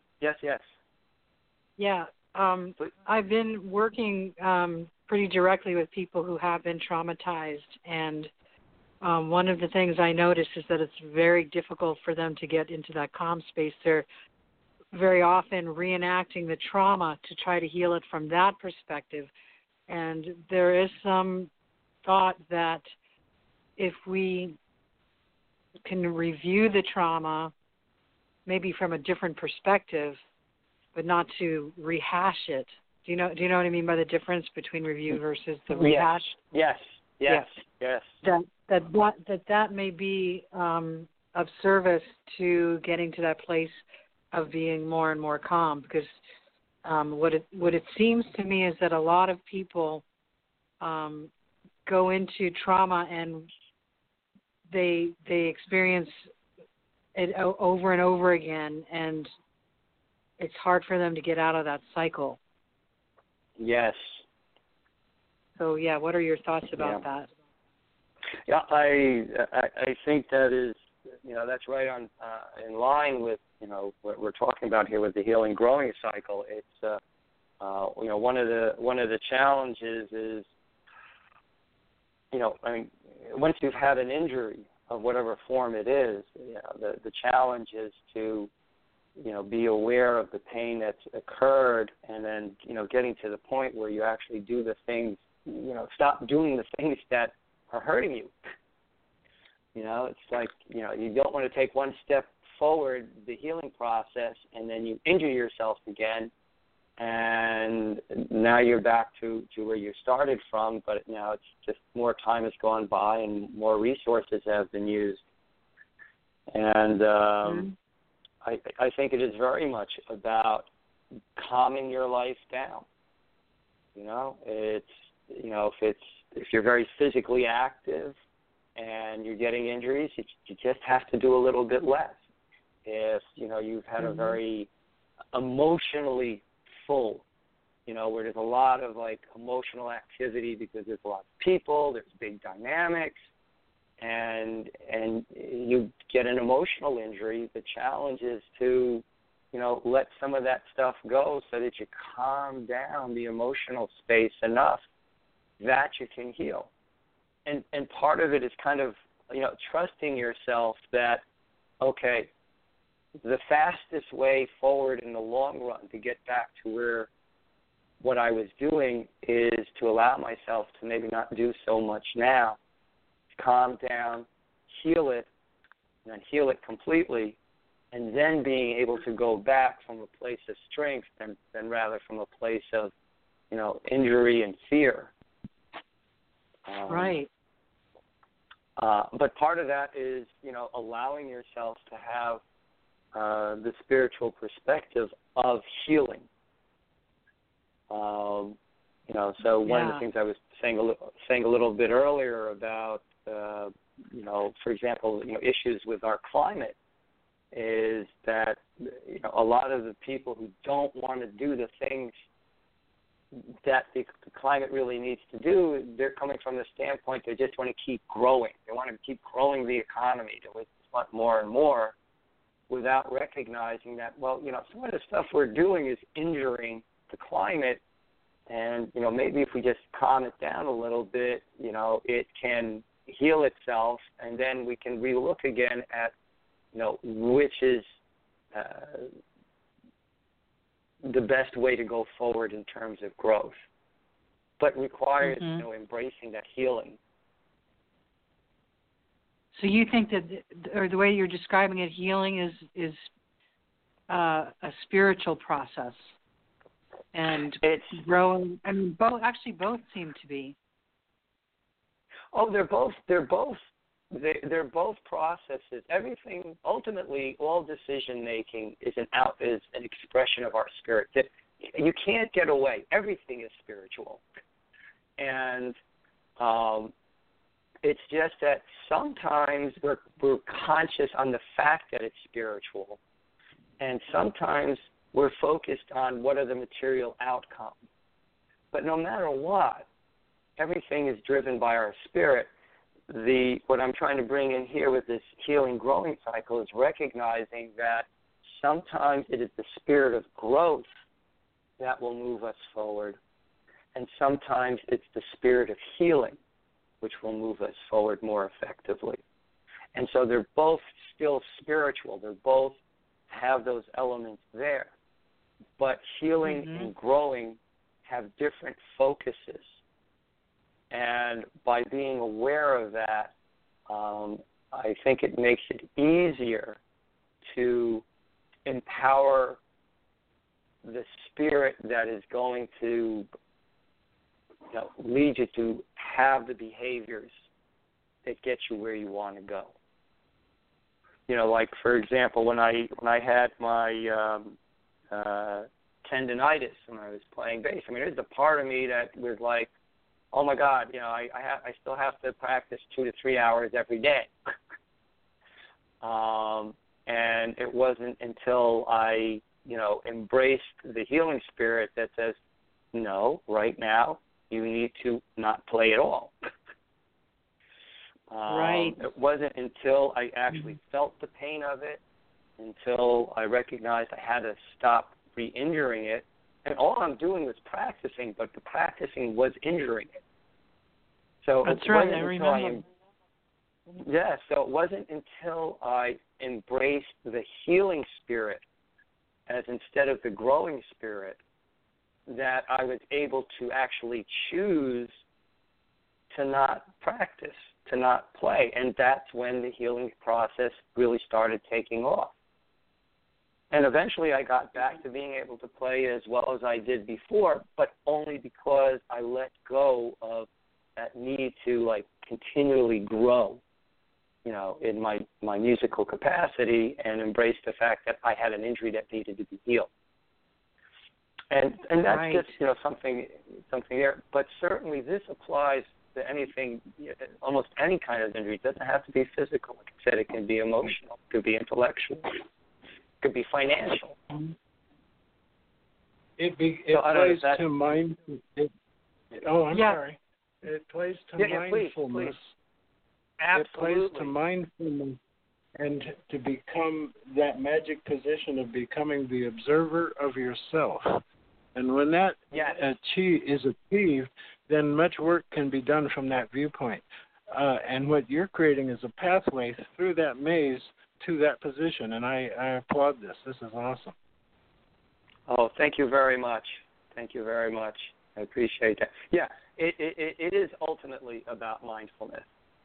Yeah. I've been working pretty directly with people who have been traumatized, and one of the things I noticed is that it's very difficult for them to get into that calm space. They're very often reenacting the trauma to try to heal it from that perspective. And there is some thought that if we can review the trauma, maybe from a different perspective, but not to rehash it. Do you know what I mean by the difference between review versus the rehash? Yes. That may be of service to getting to that place of being more and more calm, because what it seems to me is that a lot of people go into trauma and they experience it over and over again, and it's hard for them to get out of that cycle. Yes. So yeah, what are your thoughts about that? Yeah, I think that is, that's right on in line with what we're talking about here with the healing growing cycle. It's one of the challenges is once you've had an injury of whatever form it is, the challenge is to be aware of the pain that's occurred, and then getting to the point where you actually do the things, stop doing the things that are hurting you. It's like you don't want to take one step forward the healing process, and then you injure yourself again, and now you're back to where you started from, but now it's just more time has gone by and more resources have been used. And I think it is very much about calming your life down. It's if you're very physically active and you're getting injuries, you just have to do a little bit less. If you've had a very emotionally full, where there's a lot of emotional activity because there's a lot of people, there's big dynamics, and you get an emotional injury, the challenge is to, let some of that stuff go so that you calm down the emotional space enough that you can heal. And part of it is kind of, trusting yourself that, okay, the fastest way forward in the long run to get back to where what I was doing is to allow myself to maybe not do so much now, calm down, heal it, and then heal it completely, and then being able to go back from a place of strength than rather from a place of, injury and fear. Right. But part of that is, allowing yourself to have the spiritual perspective of healing. So one of the things I was saying a little bit earlier about, for example, issues with our climate is that, a lot of the people who don't want to do the things that the climate really needs to do, they're coming from the standpoint they just want to keep growing. They want to keep growing the economy. They want more and more without recognizing that, some of the stuff we're doing is injuring the climate, and, maybe if we just calm it down a little bit, it can heal itself, and then we can relook again at, which is the best way to go forward in terms of growth, but requires, embracing that healing. So you think that, or the way you're describing it, healing is a spiritual process, and it's growing. I mean, both seem to be. Oh, they're both processes. Everything, ultimately, all decision making is an expression of our spirit. You can't get away. Everything is spiritual, and it's just that sometimes we're conscious on the fact that it's spiritual, and sometimes we're focused on what are the material outcomes. But no matter what, everything is driven by our spirit. What I'm trying to bring in here with this healing growing cycle is recognizing that sometimes it is the spirit of growth that will move us forward, and sometimes it's the spirit of healing which will move us forward more effectively. And so they're both still spiritual. They both have those elements there. But healing and growing have different focuses. And by being aware of that, I think it makes it easier to empower the spirit that is going to lead you to have the behaviors that get you where you want to go. Like, for example, when I had my tendinitis when I was playing bass, there's a part of me that was like, oh my God, I still have to practice 2 to 3 hours every day. And it wasn't until I, embraced the healing spirit that says, no, right now you need to not play at all. Right. It wasn't until I actually felt the pain of it, until I recognized I had to stop re-injuring it. And all I'm doing was practicing, but the practicing was injuring it. So that's right, I remember. So it wasn't until I embraced the healing spirit as instead of the growing spirit that I was able to actually choose to not practice, to not play. And that's when the healing process really started taking off. And eventually I got back to being able to play as well as I did before, but only because I let go of that need to continually grow, in my musical capacity, and embrace the fact that I had an injury that needed to be healed. And that's right. Just something there. But certainly this applies to anything, almost any kind of injury. It doesn't have to be physical. Like I said, it can be emotional, it could be intellectual, it could be financial. It plays to mind. Sorry. It plays to mindfulness. Please. Absolutely. It plays to mindfulness, and to become that magic position of becoming the observer of yourself. And when that is achieved, then much work can be done from that viewpoint. And what you're creating is a pathway through that maze to that position. And I applaud this. This is awesome. Oh, thank you very much. Thank you very much. I appreciate that. Yeah, it is ultimately about mindfulness.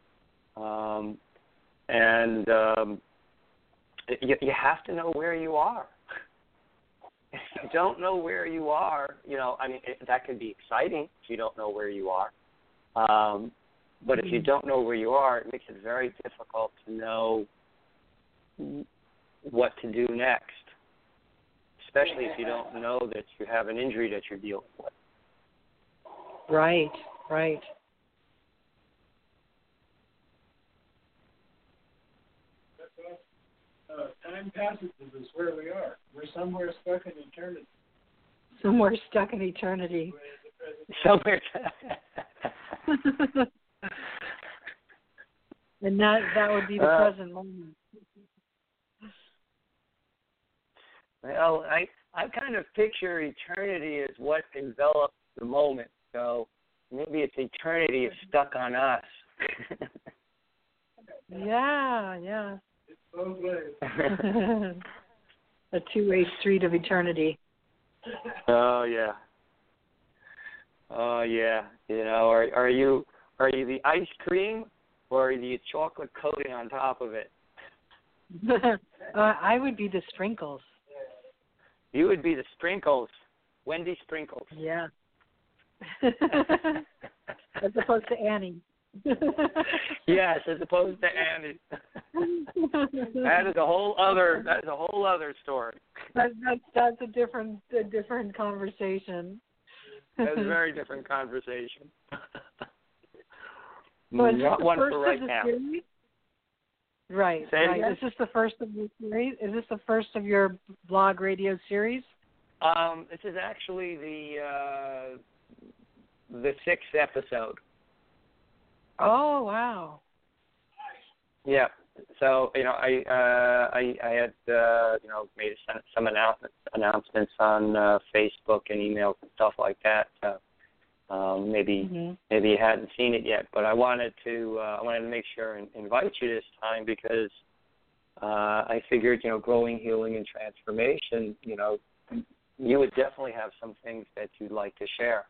You have to know where you are. If you don't know where you are, that could be exciting if you don't know where you are. But if you don't know where you are, it makes it very difficult to know what to do next, especially if you don't know that you have an injury that you're dealing with. Right. Time passes is where we are. We're somewhere stuck in eternity. Somewhere stuck in eternity. Somewhere. And that would be the present moment. Well, I kind of picture eternity as what envelops the moment. So maybe it's eternity is stuck on us. Yeah. It's both ways. A two-way street of eternity. Oh yeah. Are you the ice cream or are you chocolate coating on top of it? I would be the sprinkles. You would be the sprinkles, Wendy Sprinkles. Yeah. As opposed to Annie. Yes, as opposed to Annie. That is a whole other story. That's a different conversation. That's a very different conversation. But Not one first for right of the now. series, Right. Right. Is this the first of your series? Is this the first of your blog radio series? This is actually the 6th episode. Oh, wow. Yeah. So I had made some announcements on Facebook and emails and stuff like that. Maybe you hadn't seen it yet, but I wanted to make sure and invite you this time because I figured growing, healing, and transformation. You would definitely have some things that you'd like to share.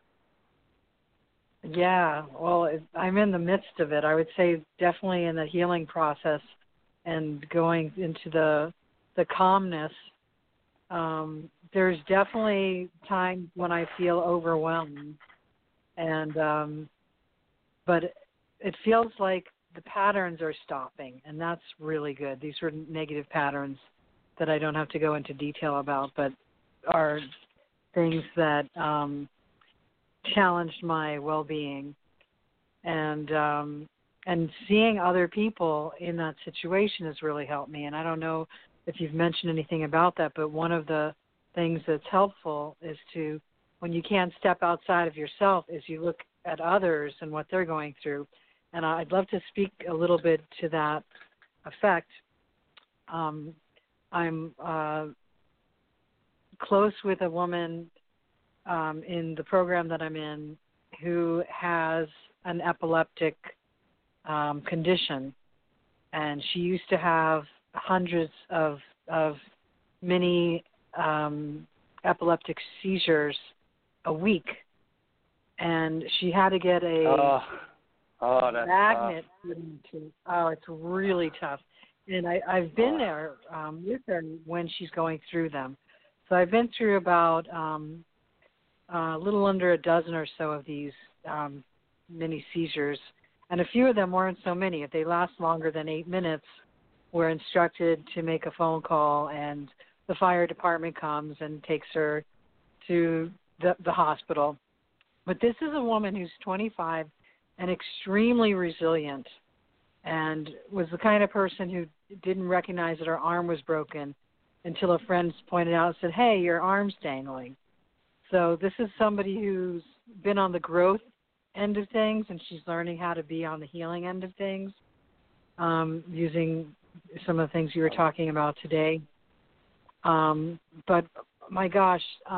Yeah, well, I'm in the midst of it. I would say definitely in the healing process and going into the calmness. There's definitely times when I feel overwhelmed, and but it feels like the patterns are stopping, and that's really good. These are negative patterns that I don't have to go into detail about, but are things that challenged my well-being, and seeing other people in that situation has really helped me. And I don't know if you've mentioned anything about that, but one of the things that's helpful is to, when you can't step outside of yourself, is you look at others and what they're going through. And I'd love to speak a little bit to that effect. I'm close with a woman in the program that I'm in who has an epileptic condition, and she used to have hundreds of mini epileptic seizures a week, and she had to get a magnet. It's really tough. And I've been there with her when she's going through them. So I've been through about a little under a dozen or so of these mini seizures, and a few of them weren't so many. If they last longer than 8 minutes, we're instructed to make a phone call, and the fire department comes and takes her to the hospital. But this is a woman who's 25 and extremely resilient, and was the kind of person who didn't recognize that her arm was broken until a friend pointed out and said, "Hey, your arm's dangling." So this is somebody who's been on the growth end of things, and she's learning how to be on the healing end of things, using some of the things you were talking about today. But my gosh,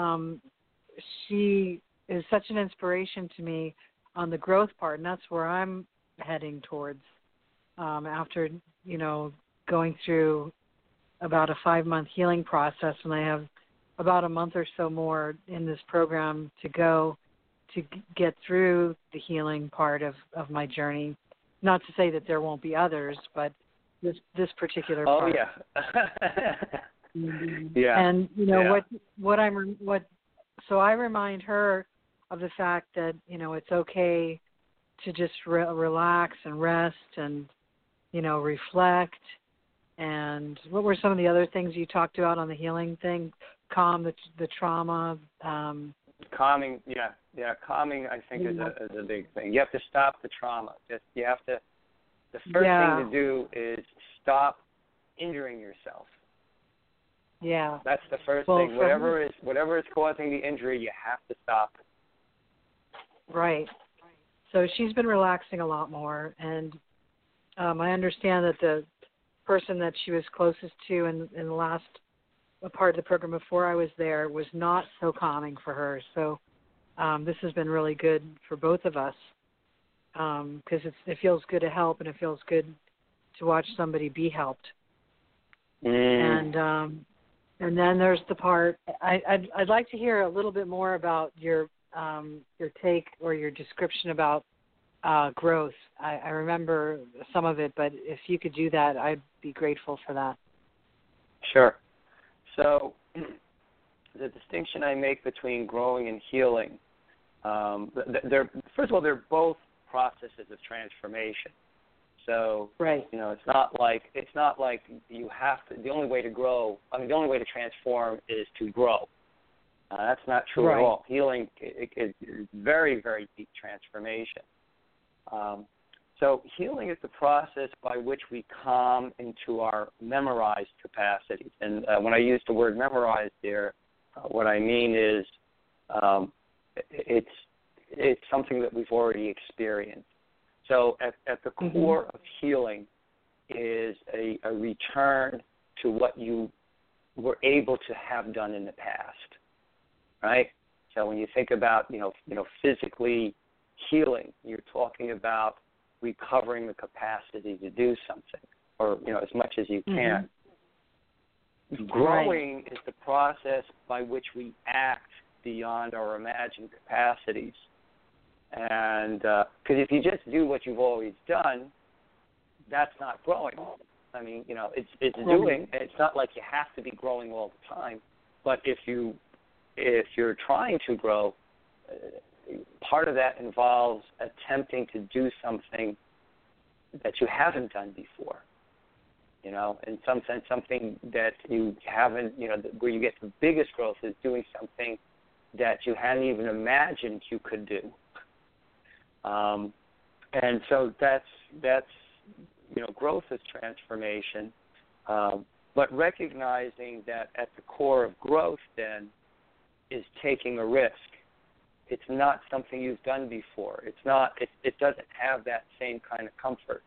she is such an inspiration to me on the growth part, and that's where I'm heading towards after, going through about a 5-month healing process, and I have about a month or so more in this program to go to get through the healing part of my journey. Not to say that there won't be others, but this particular part. Oh, yeah. Yeah. And, so I remind her of the fact that, it's okay to just relax and rest and, reflect. And what were some of the other things you talked about on the healing thing? Calm the trauma. Calming, yeah. Calming, I think, is a big thing. You have to stop the trauma. The first thing to do is stop injuring yourself. Yeah. That's the first thing. Whatever is causing the injury, you have to stop it. Right. So she's been relaxing a lot more, and I understand that the person that she was closest to in the last part of the program before I was there was not so calming for her. So this has been really good for both of us, because it feels good to help, and it feels good to watch somebody be helped. And then there's the part I'd like to hear a little bit more about your take or your description about growth. I remember some of it, but if you could do that, I'd be grateful for that. Sure. So the distinction I make between growing and healing, first of all, they're both processes of transformation. So, right. It's not like you have to. The only way to grow, the only way to transform is to grow. That's not true at all. Healing is very, very deep transformation. So healing is the process by which we come into our memorized capacities. And when I use the word memorized there, what I mean is it's something that we've already experienced. So at the core of healing is a return to what you were able to have done in the past, right? So when you think about, physically healing, you're talking about recovering the capacity to do something, or, as much as you can. Growing is the process by which we act beyond our imagined capacities. And because if you just do what you've always done, that's not growing. I mean, it's doing. It's not like you have to be growing all the time. But if you're trying to grow, part of that involves attempting to do something that you haven't done before. In some sense, something that you haven't, where you get the biggest growth is doing something that you hadn't even imagined you could do. And so that's growth is transformation, but recognizing that at the core of growth then is taking a risk. It's not something you've done before. It's not. It doesn't have that same kind of comfort.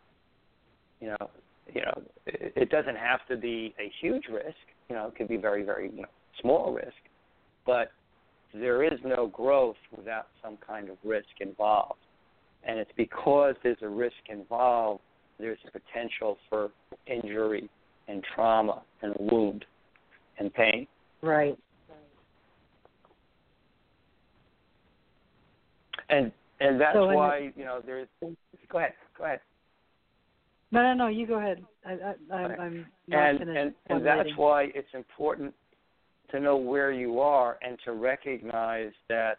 It doesn't have to be a huge risk. It could be very, very small risk, but there is no growth without some kind of risk involved. And it's because there's a risk involved, there's a potential for injury and trauma and wound and pain. Right. And that's why, there's... Go ahead. No, you go ahead. I'm not finished. And that's why it's important to know where you are and to recognize that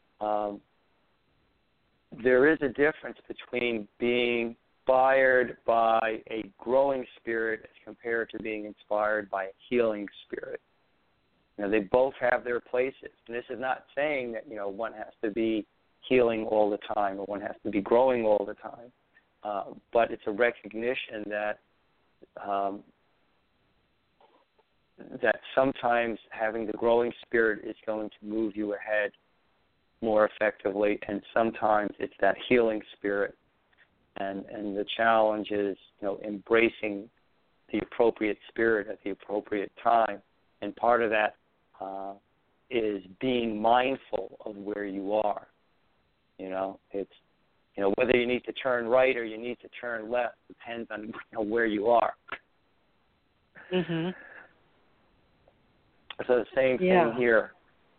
there is a difference between being inspired by a growing spirit as compared to being inspired by a healing spirit. They both have their places. And this is not saying that, one has to be healing all the time or one has to be growing all the time. But it's a recognition that that sometimes having the growing spirit is going to move you ahead more effectively, and sometimes it's that healing spirit. And the challenge is, embracing the appropriate spirit at the appropriate time. And part of that is being mindful of where you are. It's whether you need to turn right or you need to turn left depends on where you are. Mm-hmm. So the same thing here.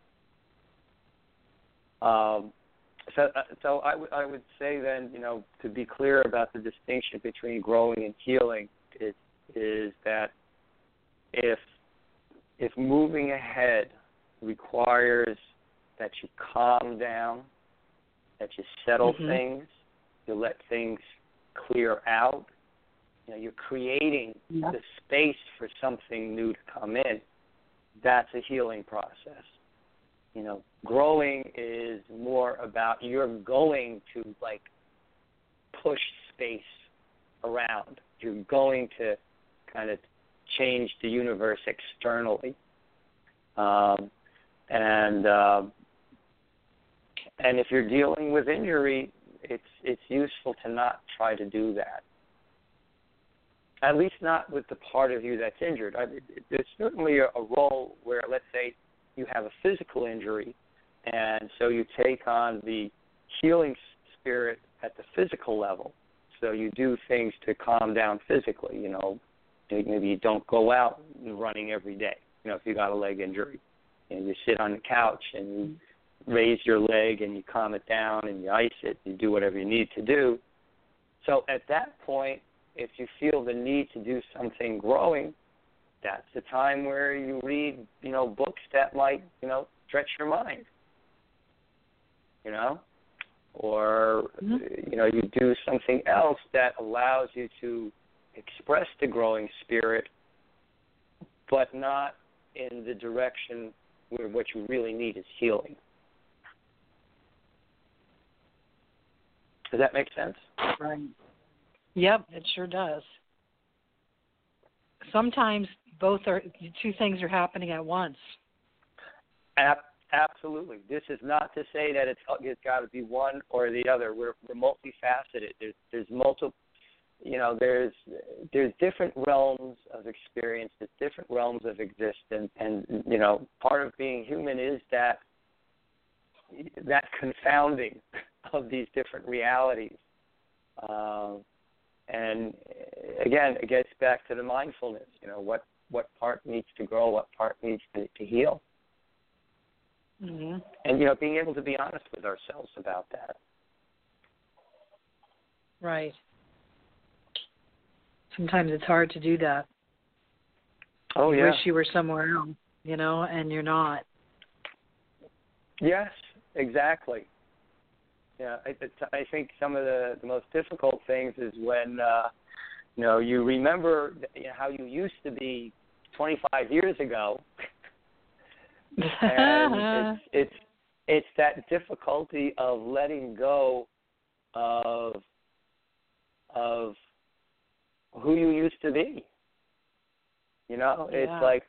So I would say then, to be clear about the distinction between growing and healing is that if moving ahead requires that you calm down, that you settle things, you let things clear out, you're creating the space for something new to come in, that's a healing process. Growing is more about you're going to push space around. You're going to kind of change the universe externally. And if you're dealing with injury, it's useful to not try to do that. At least not with the part of you that's injured. There's certainly a role where, let's say, you have a physical injury, and so you take on the healing spirit at the physical level. So you do things to calm down physically. Maybe you don't go out running every day. If you got a leg injury, and you sit on the couch and you raise your leg and you calm it down and you ice it. You do whatever you need to do. So at that point, if you feel the need to do something growing, that's the time where you read, books that might, stretch your mind, or, you do something else that allows you to express the growing spirit, but not in the direction where what you really need is healing. Does that make sense? Right. Yep, it sure does. Sometimes two things are happening at once. Absolutely. This is not to say that it's got to be one or the other. We're multifaceted. There's multiple. There's different realms of experience. There's different realms of existence, and part of being human is that confounding of these different realities. And again, it gets back to the mindfulness. What part needs to grow, what part needs to heal. Mm-hmm. And, being able to be honest with ourselves about that. Right. Sometimes it's hard to do that. Oh, you yeah. wish you were somewhere else, and you're not. Yes, exactly. Yeah, I think some of the most difficult things is when, you remember how you used to be 25 years ago. And it's that difficulty of letting go of who you used to be. It's like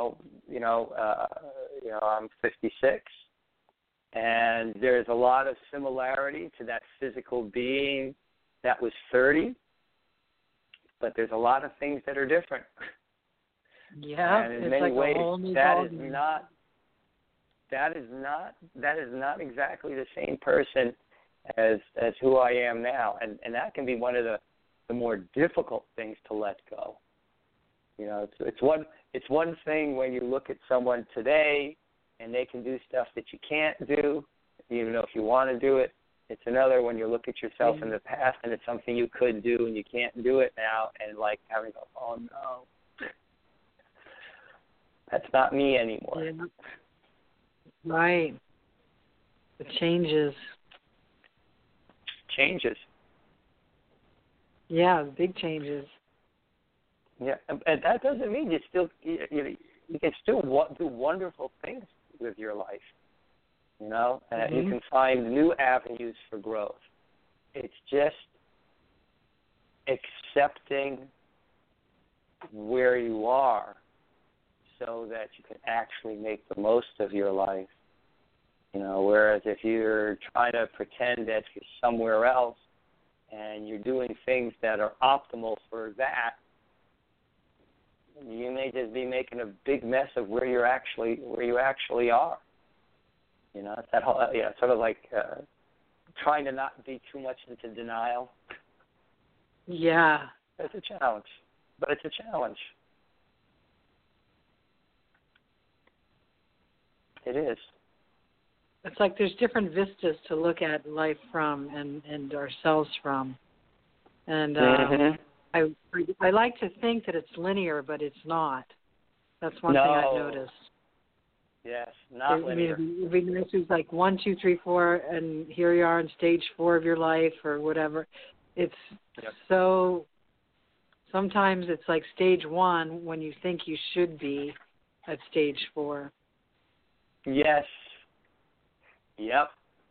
I'm 56, and there's a lot of similarity to that physical being that was 30, but there's a lot of things that are different. Yeah, and in it's many like ways, a whole new that is not exactly the same person as who I am now, and that can be one of the more difficult things to let go. It's one thing when you look at someone today and they can do stuff that you can't do, even though if you want to do it. It's another when you look at yourself in the past and it's something you could do and you can't do it now, and like having to go, oh no, that's not me anymore. Yeah. Right. It changes. Changes. Yeah, big changes. Yeah, and that doesn't mean you can still do wonderful things with your life, and you can find new avenues for growth. It's just accepting where you are so that you can actually make the most of your life. Whereas if you're trying to pretend that you're somewhere else and you're doing things that are optimal for that, you may just be making a big mess of where you actually are. It's that whole, sort of like trying to not be too much into denial. Yeah. It's a challenge, but it's a challenge. It is. It's like there's different vistas to look at life from and ourselves from. And I like to think that it's linear, but it's not. That's one thing I've noticed. Yes, not linear. It'd be nice if it was like 1, 2, 3, 4, and here you are in stage 4 of your life or whatever. It's so, sometimes it's like stage 1 when you think you should be at stage 4. Yes. Yep.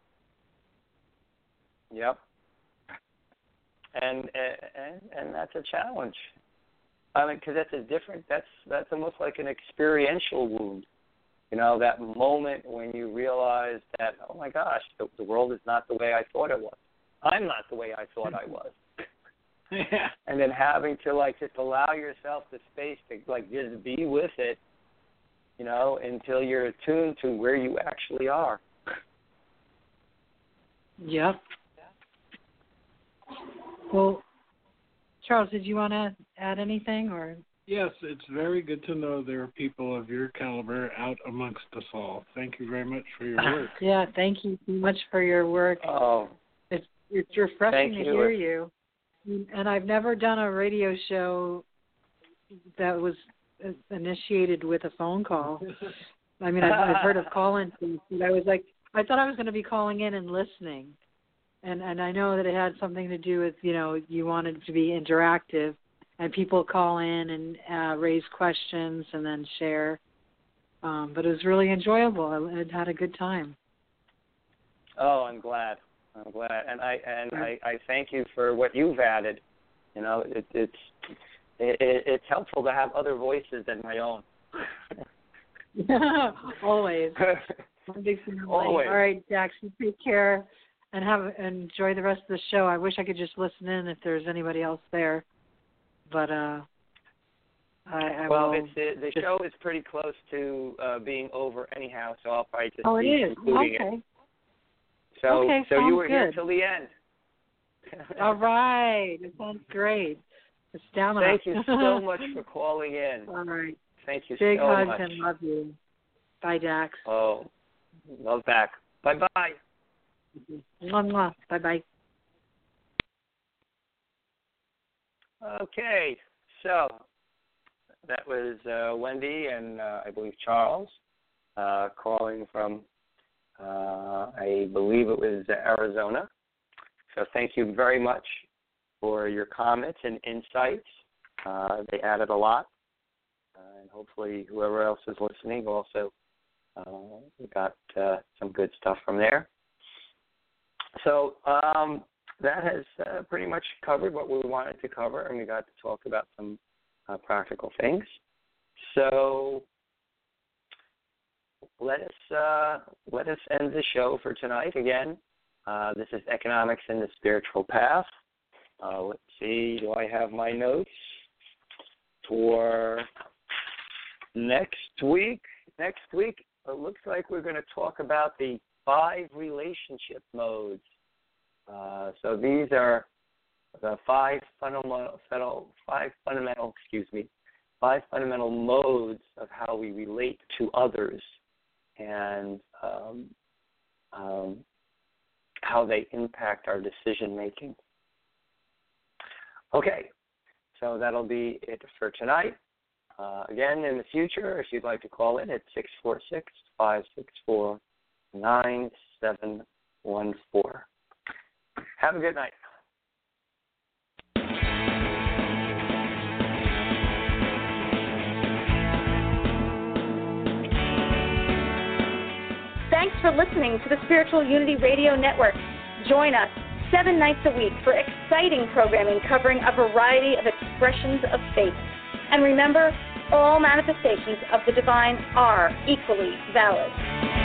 And that's a challenge. I mean, because that's almost like an experiential wound. That moment when you realize that, oh my gosh, the world is not the way I thought it was. I'm not the way I thought I was. Yeah. And then having to just allow yourself the space to just be with it, until you're attuned to where you actually are. Yep. Well, Charles, did you want to add anything, or? Yes, it's very good to know there are people of your caliber out amongst us all. Thank you very much for your work. Yeah, thank you so much for your work. Oh, it's refreshing to hear you. And I've never done a radio show that was initiated with a phone call. I mean, I've heard of call-in things, but I thought I was going to be calling in and listening. And I know that it had something to do with, you wanted to be interactive, and people call in and raise questions and then share. But it was really enjoyable. I had a good time. Oh, I'm glad. I'm glad, and I thank you for what you've added. You know, it's helpful to have other voices than my own. Always. Always. All right, Dax, you take care and enjoy the rest of the show. I wish I could just listen in if there's anybody else there, but I well, will. The show is pretty close to being over anyhow, so I'll probably just be concluding it. So you were good. here till the end. All right, it sounds great. It's down. Thank you so much for calling in. All right. Thank you Big so hugs much. and love you. Bye, Dax. Oh, love back. Bye-bye. Mwah. Bye-bye. Okay, so that was Wendy and I believe Charles calling from, I believe it was Arizona. So thank you very much for your comments and insights. They added a lot. And hopefully whoever else is listening also got some good stuff from there. So that has pretty much covered what we wanted to cover, and we got to talk about some practical things. So let us end the show for tonight. Again, this is Economics in the Spiritual Path. Let's see, do I have my notes for next week? Next week, it looks like we're going to talk about the 5 relationship modes. So these are the 5 fundamental modes of how we relate to others and how they impact our decision making. Okay, so that'll be it for tonight. Again, in the future, if you'd like to call in, it's 646-564-9714. Have a good night. Thanks for listening to the Spiritual Unity Radio Network. Join us 7 nights a week for exciting programming covering a variety of expressions of faith. And remember, all manifestations of the divine are equally valid.